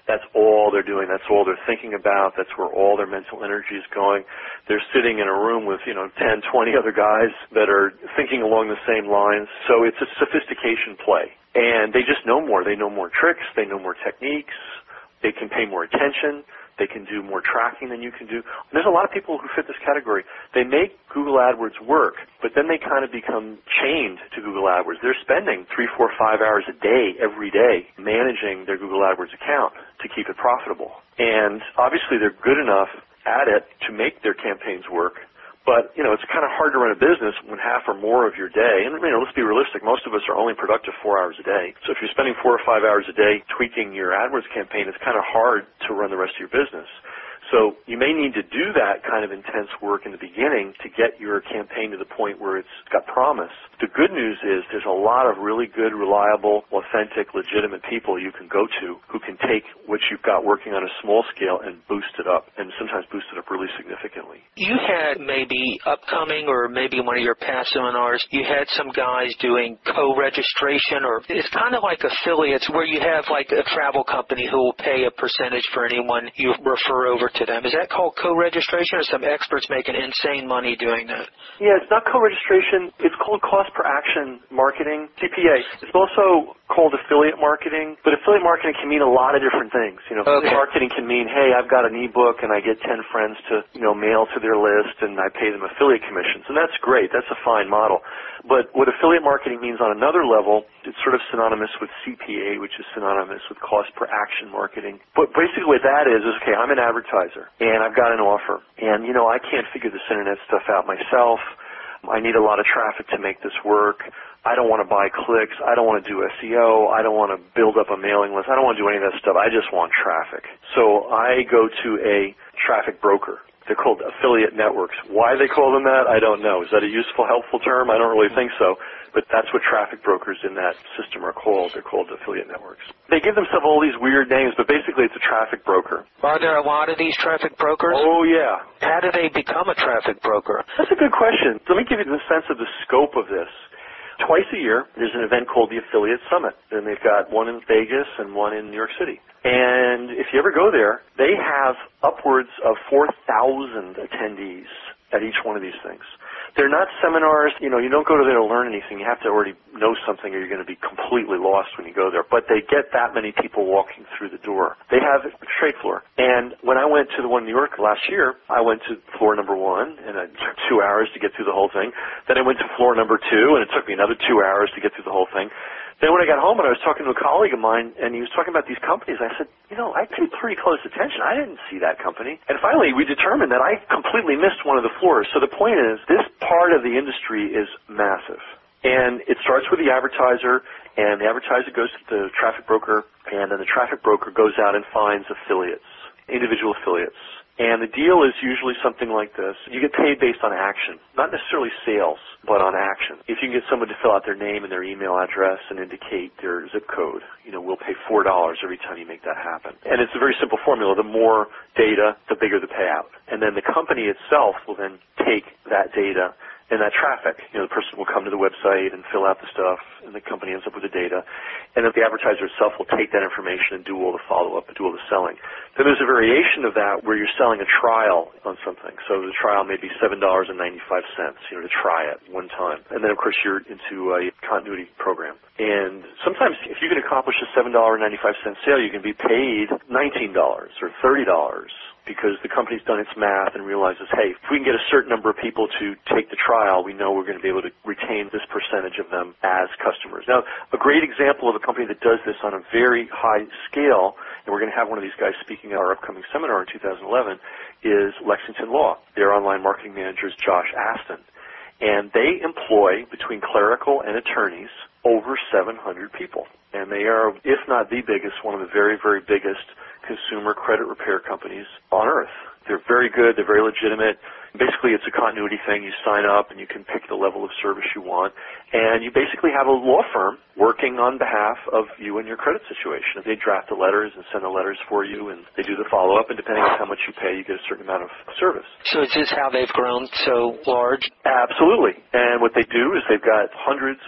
That's all they're doing. That's all they're thinking about. That's where all their mental energy is going. They're sitting in a room with, you know, ten, twenty other guys that are thinking along the same lines. So it's a sophistication play. And they just know more. They know more tricks. They know more techniques. They can pay more attention. They can do more tracking than you can do. There's a lot of people who fit this category. They make Google AdWords work, but then they kind of become chained to Google AdWords. They're spending three, four, five hours a day, every day, managing their Google AdWords account to keep it profitable. And obviously they're good enough at it to make their campaigns work. But, you know, it's kind of hard to run a business when half or more of your day, and, you know, let's be realistic, most of us are only productive four hours a day. So if you're spending four or five hours a day tweaking your AdWords campaign, it's kind of hard to run the rest of your business. So you may need to do that kind of intense work in the beginning to get your campaign to the point where it's got promise. The good news is there's a lot of really good, reliable, authentic, legitimate people you can go to who can take what you've got working on a small scale and boost it up, and sometimes boost it up really significantly. You had maybe upcoming or maybe one of your past seminars, you had some guys doing co-registration, or it's kind of like affiliates where you have like a travel company who will pay a percentage for anyone you refer over to them. Is that called co-registration, or some experts making insane money doing that? Yeah, it's not co-registration. It's called cost per action marketing, C P A. It's also called affiliate marketing, but affiliate marketing can mean a lot of different things. You know, okay. Marketing can mean, hey, I've got an ebook and I get ten friends to, you know, mail to their list and I pay them affiliate commissions. And that's great. That's a fine model. But what affiliate marketing means on another level, it's sort of synonymous with C P A, which is synonymous with cost per action marketing. But basically what that is, is, okay, I'm an advertiser and I've got an offer. And, you know, I can't figure this internet stuff out myself. I need a lot of traffic to make this work. I don't want to buy clicks. I don't want to do S E O. I don't want to build up a mailing list. I don't want to do any of that stuff. I just want traffic. So I go to a traffic broker. They're called affiliate networks. Why they call them that, I don't know. Is that a useful, helpful term? I don't really think so. But that's what traffic brokers in that system are called. They're called affiliate networks. They give themselves all these weird names, but basically it's a traffic broker. Are there a lot of these traffic brokers? Oh, yeah. How do they become a traffic broker? That's a good question. Let me give you the sense of the scope of this. Twice a year, there's an event called the Affiliate Summit, and they've got one in Vegas and one in New York City. And if you ever go there, they have upwards of four thousand attendees at each one of these things. They're not seminars, you know, you don't go to there to learn anything. You have to already know something or you're going to be completely lost when you go there. But they get that many people walking through the door. They have a trade floor. And when I went to the one in New York last year, I went to floor number one, and it took two hours to get through the whole thing. Then I went to floor number two, and it took me another two hours to get through the whole thing. Then when I got home and I was talking to a colleague of mine, and he was talking about these companies, I said, you know, I paid pretty close attention. I didn't see that company. And finally, we determined that I completely missed one of the floors. So the point is, this part of the industry is massive. And it starts with the advertiser, and the advertiser goes to the traffic broker, and then the traffic broker goes out and finds affiliates, individual affiliates. And the deal is usually something like this. You get paid based on action, not necessarily sales, but on action. If you can get someone to fill out their name and their email address and indicate their zip code, you know, we'll pay four dollars every time you make that happen. And it's a very simple formula. The more data, the bigger the payout. And then the company itself will then take that data and that traffic. You know, the person will come to the website and fill out the stuff, and the company ends up with the data. And then the advertiser itself will take that information and do all the follow-up and do all the selling. Then there's a variation of that where you're selling a trial on something. So the trial may be seven dollars and ninety-five cents, you know, to try it one time. And then, of course, you're into a continuity program. And sometimes if you can accomplish a seven dollars and ninety-five cents sale, you can be paid nineteen dollars or thirty dollars. Because the company's done its math and realizes, hey, if we can get a certain number of people to take the trial, we know we're going to be able to retain this percentage of them as customers. Now, a great example of a company that does this on a very high scale, and we're going to have one of these guys speaking at our upcoming seminar in two thousand eleven, is Lexington Law. Their online marketing manager is Josh Aston. And they employ, between clerical and attorneys, over seven hundred people. And they are, if not the biggest, one of the very, very biggest consumer credit repair companies on earth. They're very good. They're very legitimate. Basically, it's a continuity thing. You sign up, and you can pick the level of service you want. And you basically have a law firm working on behalf of you and your credit situation. They draft the letters and send the letters for you, and they do the follow-up. And depending on how much you pay, you get a certain amount of service. So is this how they've grown so large? Absolutely. And what they do is they've got hundreds of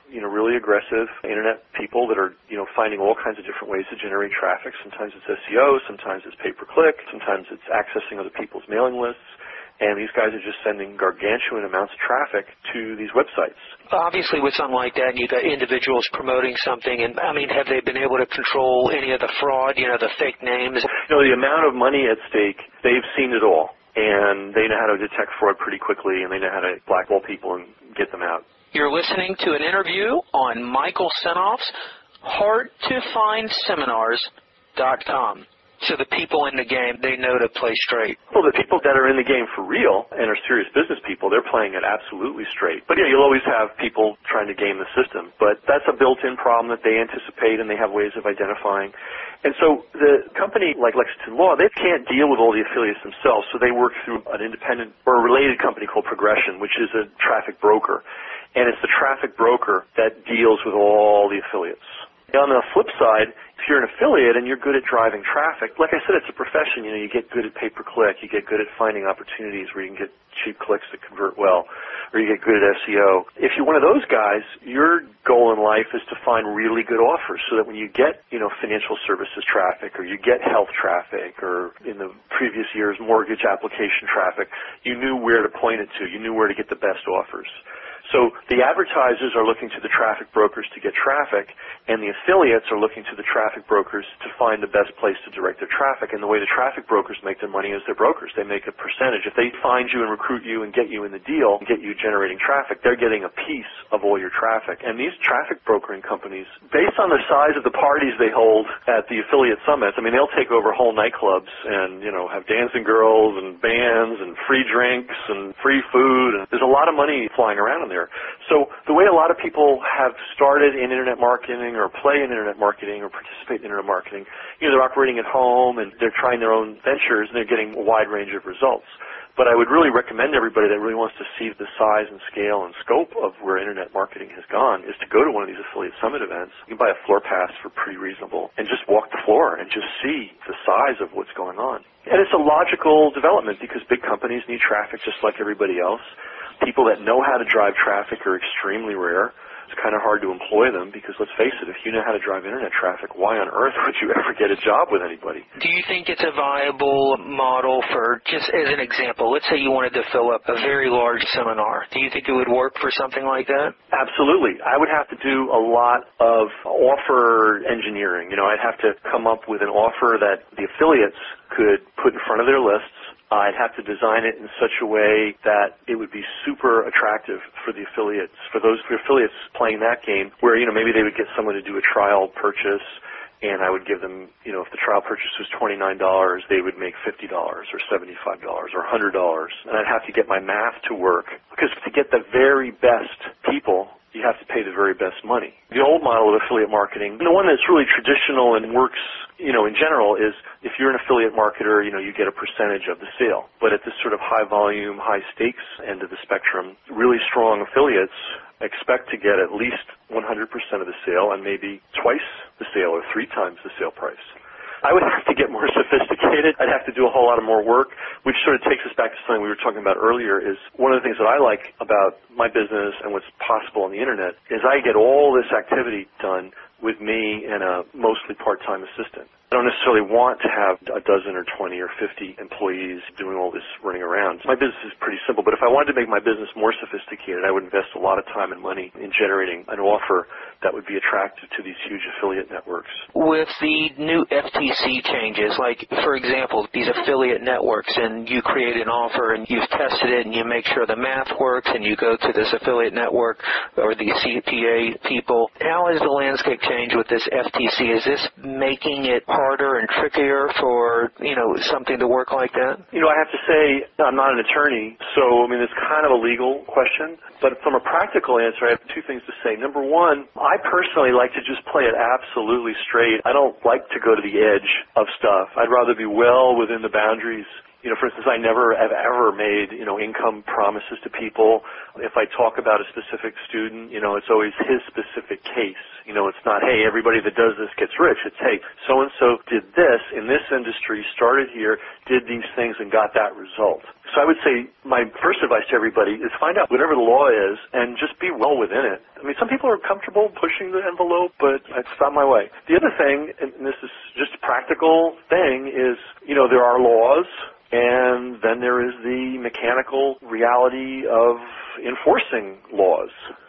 you know, really aggressive internet people that are, you know, finding all kinds of different ways to generate traffic. Sometimes it's S E O, sometimes it's pay-per-click, sometimes it's accessing other people's mailing lists. And these guys are just sending gargantuan amounts of traffic to these websites. Obviously, with something like that, you've got individuals promoting something, and, I mean, have they been able to control any of the fraud, you know, the fake names? You know, the amount of money at stake, they've seen it all. And they know how to detect fraud pretty quickly, and they know how to blackball people and get them out. You're listening to an interview on Michael Senoff's hard to find seminars dot com. So the people in the game, they know to play straight. Well, the people that are in the game for real and are serious business people, they're playing it absolutely straight. But, yeah, you'll always have people trying to game the system. But that's a built-in problem that they anticipate, and they have ways of identifying. And so the company like Lexington Law, they can't deal with all the affiliates themselves, so they work through an independent or a related company called Progression, which is a traffic broker. And it's the traffic broker that deals with all the affiliates. On the flip side, if you're an affiliate and you're good at driving traffic, like I said, it's a profession. You know, you get good at pay-per-click, you get good at finding opportunities where you can get cheap clicks that convert well, or you get good at S E O. If you're one of those guys, your goal in life is to find really good offers so that when you get, you know, financial services traffic, or you get health traffic, or in the previous years, mortgage application traffic, you knew where to point it to. You knew where to get the best offers. So the advertisers are looking to the traffic brokers to get traffic, and the affiliates are looking to the traffic brokers to find the best place to direct their traffic. And the way the traffic brokers make their money is they're brokers. They make a percentage. If they find you and recruit you and get you in the deal and get you generating traffic, they're getting a piece of all your traffic. And these traffic brokering companies, based on the size of the parties they hold at the affiliate summits, I mean, they'll take over whole nightclubs and, you know, have dancing girls and bands and free drinks and free food. And there's a lot of money flying around in there. So the way a lot of people have started in internet marketing or play in internet marketing or participate in internet marketing, you know, they're operating at home and they're trying their own ventures and they're getting a wide range of results. But I would really recommend everybody that really wants to see the size and scale and scope of where internet marketing has gone is to go to one of these affiliate summit events. You can buy a floor pass for pretty reasonable and just walk the floor and just see the size of what's going on. And it's a logical development because big companies need traffic just like everybody else. People that know how to drive traffic are extremely rare. It's kind of hard to employ them because, let's face it, if you know how to drive internet traffic, why on earth would you ever get a job with anybody? Do you think it's a viable model for, just as an example, let's say you wanted to fill up a very large seminar. Do you think it would work for something like that? Absolutely. I would have to do a lot of offer engineering. You know, I'd have to come up with an offer that the affiliates could put in front of their lists. I'd have to design it in such a way that it would be super attractive for the affiliates, for those for affiliates playing that game, where, you know, maybe they would get someone to do a trial purchase, and I would give them, you know, if the trial purchase was twenty-nine dollars, they would make fifty dollars or seventy-five dollars or one hundred dollars. And I'd have to get my math to work, because to get the very best people, you have to pay the very best money. The old model of affiliate marketing, the one that's really traditional and works, you know, in general, is if you're an affiliate marketer, you know, you get a percentage of the sale. But at this sort of high volume, high stakes end of the spectrum, really strong affiliates expect to get at least one hundred percent of the sale and maybe twice the sale or three times the sale price. I would have to get more sophisticated. I'd have to do a whole lot of more work, which sort of takes us back to something we were talking about earlier. Is one of the things that I like about my business and what's possible on the internet is I get all this activity done with me and a mostly part-time assistant. I don't necessarily want to have a dozen or twenty or fifty employees doing all this running around. My business is pretty simple, but if I wanted to make my business more sophisticated, I would invest a lot of time and money in generating an offer that would be attractive to these huge affiliate networks. With the new F T C changes, like, for example, these affiliate networks, and you create an offer and you've tested it and you make sure the math works and you go to this affiliate network or the C P A people, how has the landscape changed with this F T C? Is this making it harder and trickier for, you know, something to work like that? You know, I have to say, I'm not an attorney, so, I mean, it's kind of a legal question. But from a practical answer, I have two things to say. Number one, I personally like to just play it absolutely straight. I don't like to go to the edge of stuff. I'd rather be well within the boundaries. You know, for instance, I never have ever made, you know, income promises to people. If I talk about a specific student, you know, it's always his specific case. You know, it's not, hey, everybody that does this gets rich. It's, hey, so-and-so did this in this industry, started here, did these things, and got that result. So I would say my first advice to everybody is find out whatever the law is and just be well within it. I mean, some people are comfortable pushing the envelope, but it's not my way. The other thing, and this is just a practical thing, is, you know, there are laws, and then there is the mechanical reality of enforcing laws.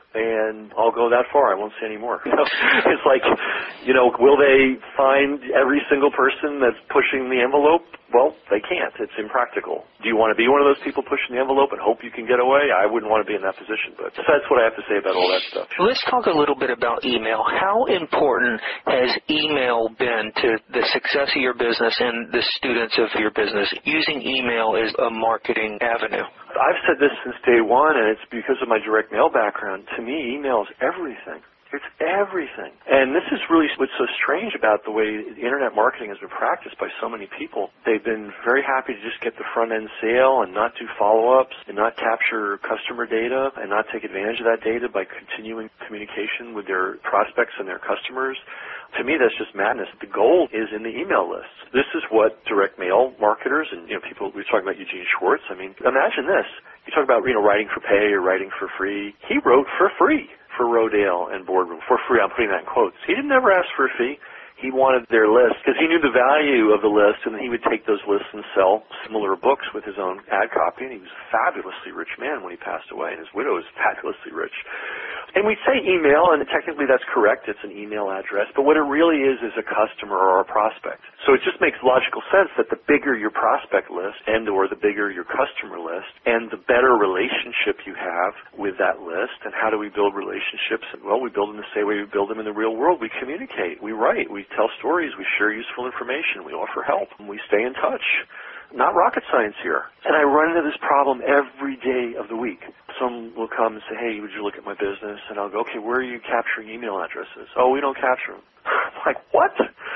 And I'll go that far. I won't say any more. You know, it's like, you know, will they find every single person that's pushing the envelope? Well, they can't. It's impractical. Do you want to be one of those people pushing the envelope and hope you can get away? I wouldn't want to be in that position, but that's what I have to say about all that stuff. Let's talk a little bit about email. How important has email been to the success of your business and the students of your business, using email as a marketing avenue? I've said this since day one, and it's because of my direct mail background. To me, email is everything. It's everything. And this is really what's so strange about the way Internet marketing has been practiced by so many people. They've been very happy to just get the front-end sale and not do follow-ups and not capture customer data and not take advantage of that data by continuing communication with their prospects and their customers. To me, that's just madness. The goal is in the email list. This is what direct mail marketers and, you know, people, we were talking about Eugene Schwartz. I mean, imagine this. You talk about, you know, writing for pay or writing for free. He wrote for free for Rodale and Boardroom. For free, I'm putting that in quotes. He didn't ever ask for a fee. He wanted their list because he knew the value of the list, and he would take those lists and sell similar books with his own ad copy, and he was a fabulously rich man when he passed away, and his widow was fabulously rich. And we say email, and technically that's correct. It's an email address, but what it really is is a customer or a prospect. So it just makes logical sense that the bigger your prospect list and or the bigger your customer list and the better relationship you have with that list. And how do we build relationships? Well, we build them the same way we build them in the real world. We communicate. We write. We tell stories. We share useful information. We offer help. And we stay in touch. Not rocket science here. And I run into this problem every day of the week. Someone will come and say, hey, would you look at my business? And I'll go, okay, where are you capturing email addresses? Oh, we don't capture them. I'm like, what?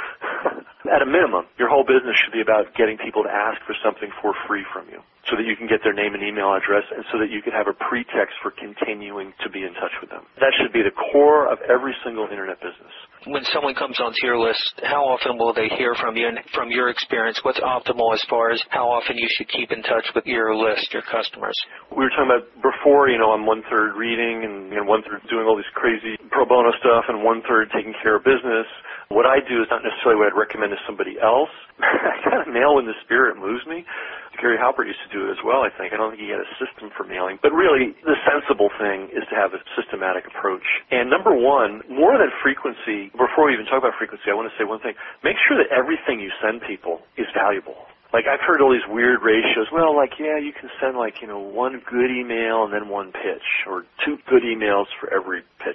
At a minimum, your whole business should be about getting people to ask for something for free from you so that you can get their name and email address and so that you can have a pretext for continuing to be in touch with them. That should be the core of every single Internet business. When someone comes onto your list, how often will they hear from you? And from your experience, what's optimal as far as how often you should keep in touch with your list, your customers? We were talking about before, you know, I'm one-third reading and, you know, one-third doing all this crazy pro bono stuff and one-third taking care of business. What I do is not necessarily what I'd recommend to somebody else. I kind of mail when the spirit moves me. Gary Halbert used to do it as well, I think. I don't think he had a system for mailing. But really, the sensible thing is to have a systematic approach. And number one, more than frequency, before we even talk about frequency, I want to say one thing. Make sure that everything you send people is valuable. Like, I've heard all these weird ratios. Well, like, yeah, you can send, like, you know, one good email and then one pitch, or two good emails for every pitch.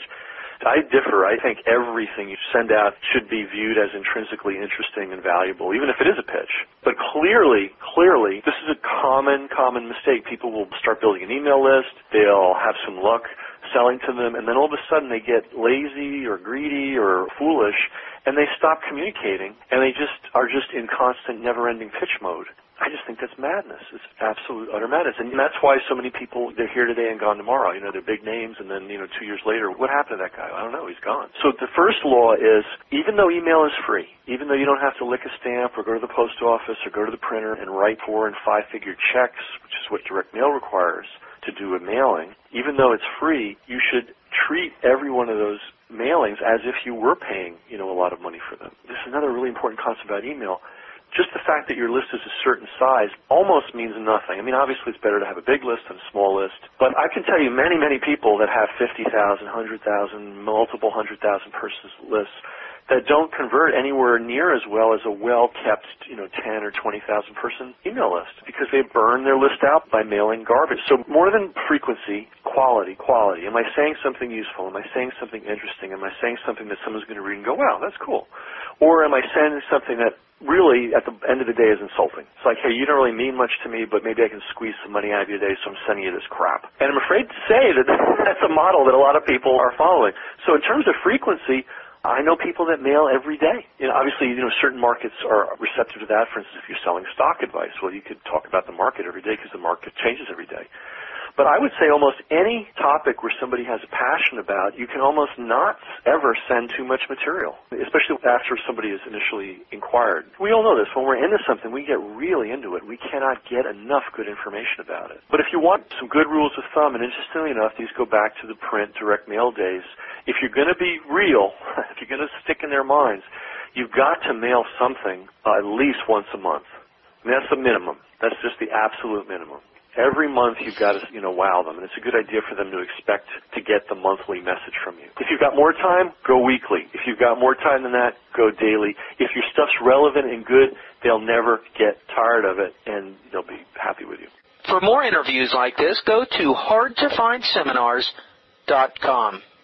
I differ. I think everything you send out should be viewed as intrinsically interesting and valuable, even if it is a pitch. But clearly, clearly, this is a common, common mistake. People will start building an email list. They'll have some luck selling to them, and then all of a sudden they get lazy or greedy or foolish, and they stop communicating, and they just are just in constant, never-ending pitch mode. I just think that's madness. It's absolute, utter madness. And that's why so many people, they're here today and gone tomorrow. You know, they're big names, and then, you know, two years later, what happened to that guy? I don't know. He's gone. So the first law is, even though email is free, even though you don't have to lick a stamp or go to the post office or go to the printer and write four- and five-figure checks, which is what direct mail requires to do a mailing, even though it's free, you should treat every one of those mailings as if you were paying, you know, a lot of money for them. This is another really important concept about email. Just the fact that your list is a certain size almost means nothing. I mean, obviously it's better to have a big list than a small list. But I can tell you many, many people that have fifty thousand, one hundred thousand, multiple one hundred thousand persons lists that don't convert anywhere near as well as a well-kept, you know, ten or twenty thousand person email list because they burn their list out by mailing garbage. So more than frequency, quality, quality. Am I saying something useful? Am I saying something interesting? Am I saying something that someone's going to read and go, wow, that's cool? Or am I saying something that really, at the end of the day, is insulting? It's like, hey, you don't really mean much to me, but maybe I can squeeze some money out of you today, so I'm sending you this crap. And I'm afraid to say that that's a model that a lot of people are following. So in terms of frequency, I know people that mail every day. You know, obviously, you know, certain markets are receptive to that. For instance, if you're selling stock advice, well, you could talk about the market every day because the market changes every day. But I would say almost any topic where somebody has a passion about, you can almost not ever send too much material, especially after somebody has initially inquired. We all know this. When we're into something, we get really into it. We cannot get enough good information about it. But if you want some good rules of thumb, and interestingly enough, these go back to the print direct mail days, if you're going to be real, if you're going to stick in their minds, you've got to mail something uh, at least once a month. I mean, that's the minimum. That's just the absolute minimum. Every month you've got to, you know, wow them, and it's a good idea for them to expect to get the monthly message from you. If you've got more time, go weekly. If you've got more time than that, go daily. If your stuff's relevant and good, they'll never get tired of it, and they'll be happy with you. For more interviews like this, go to hard to find seminars dot com.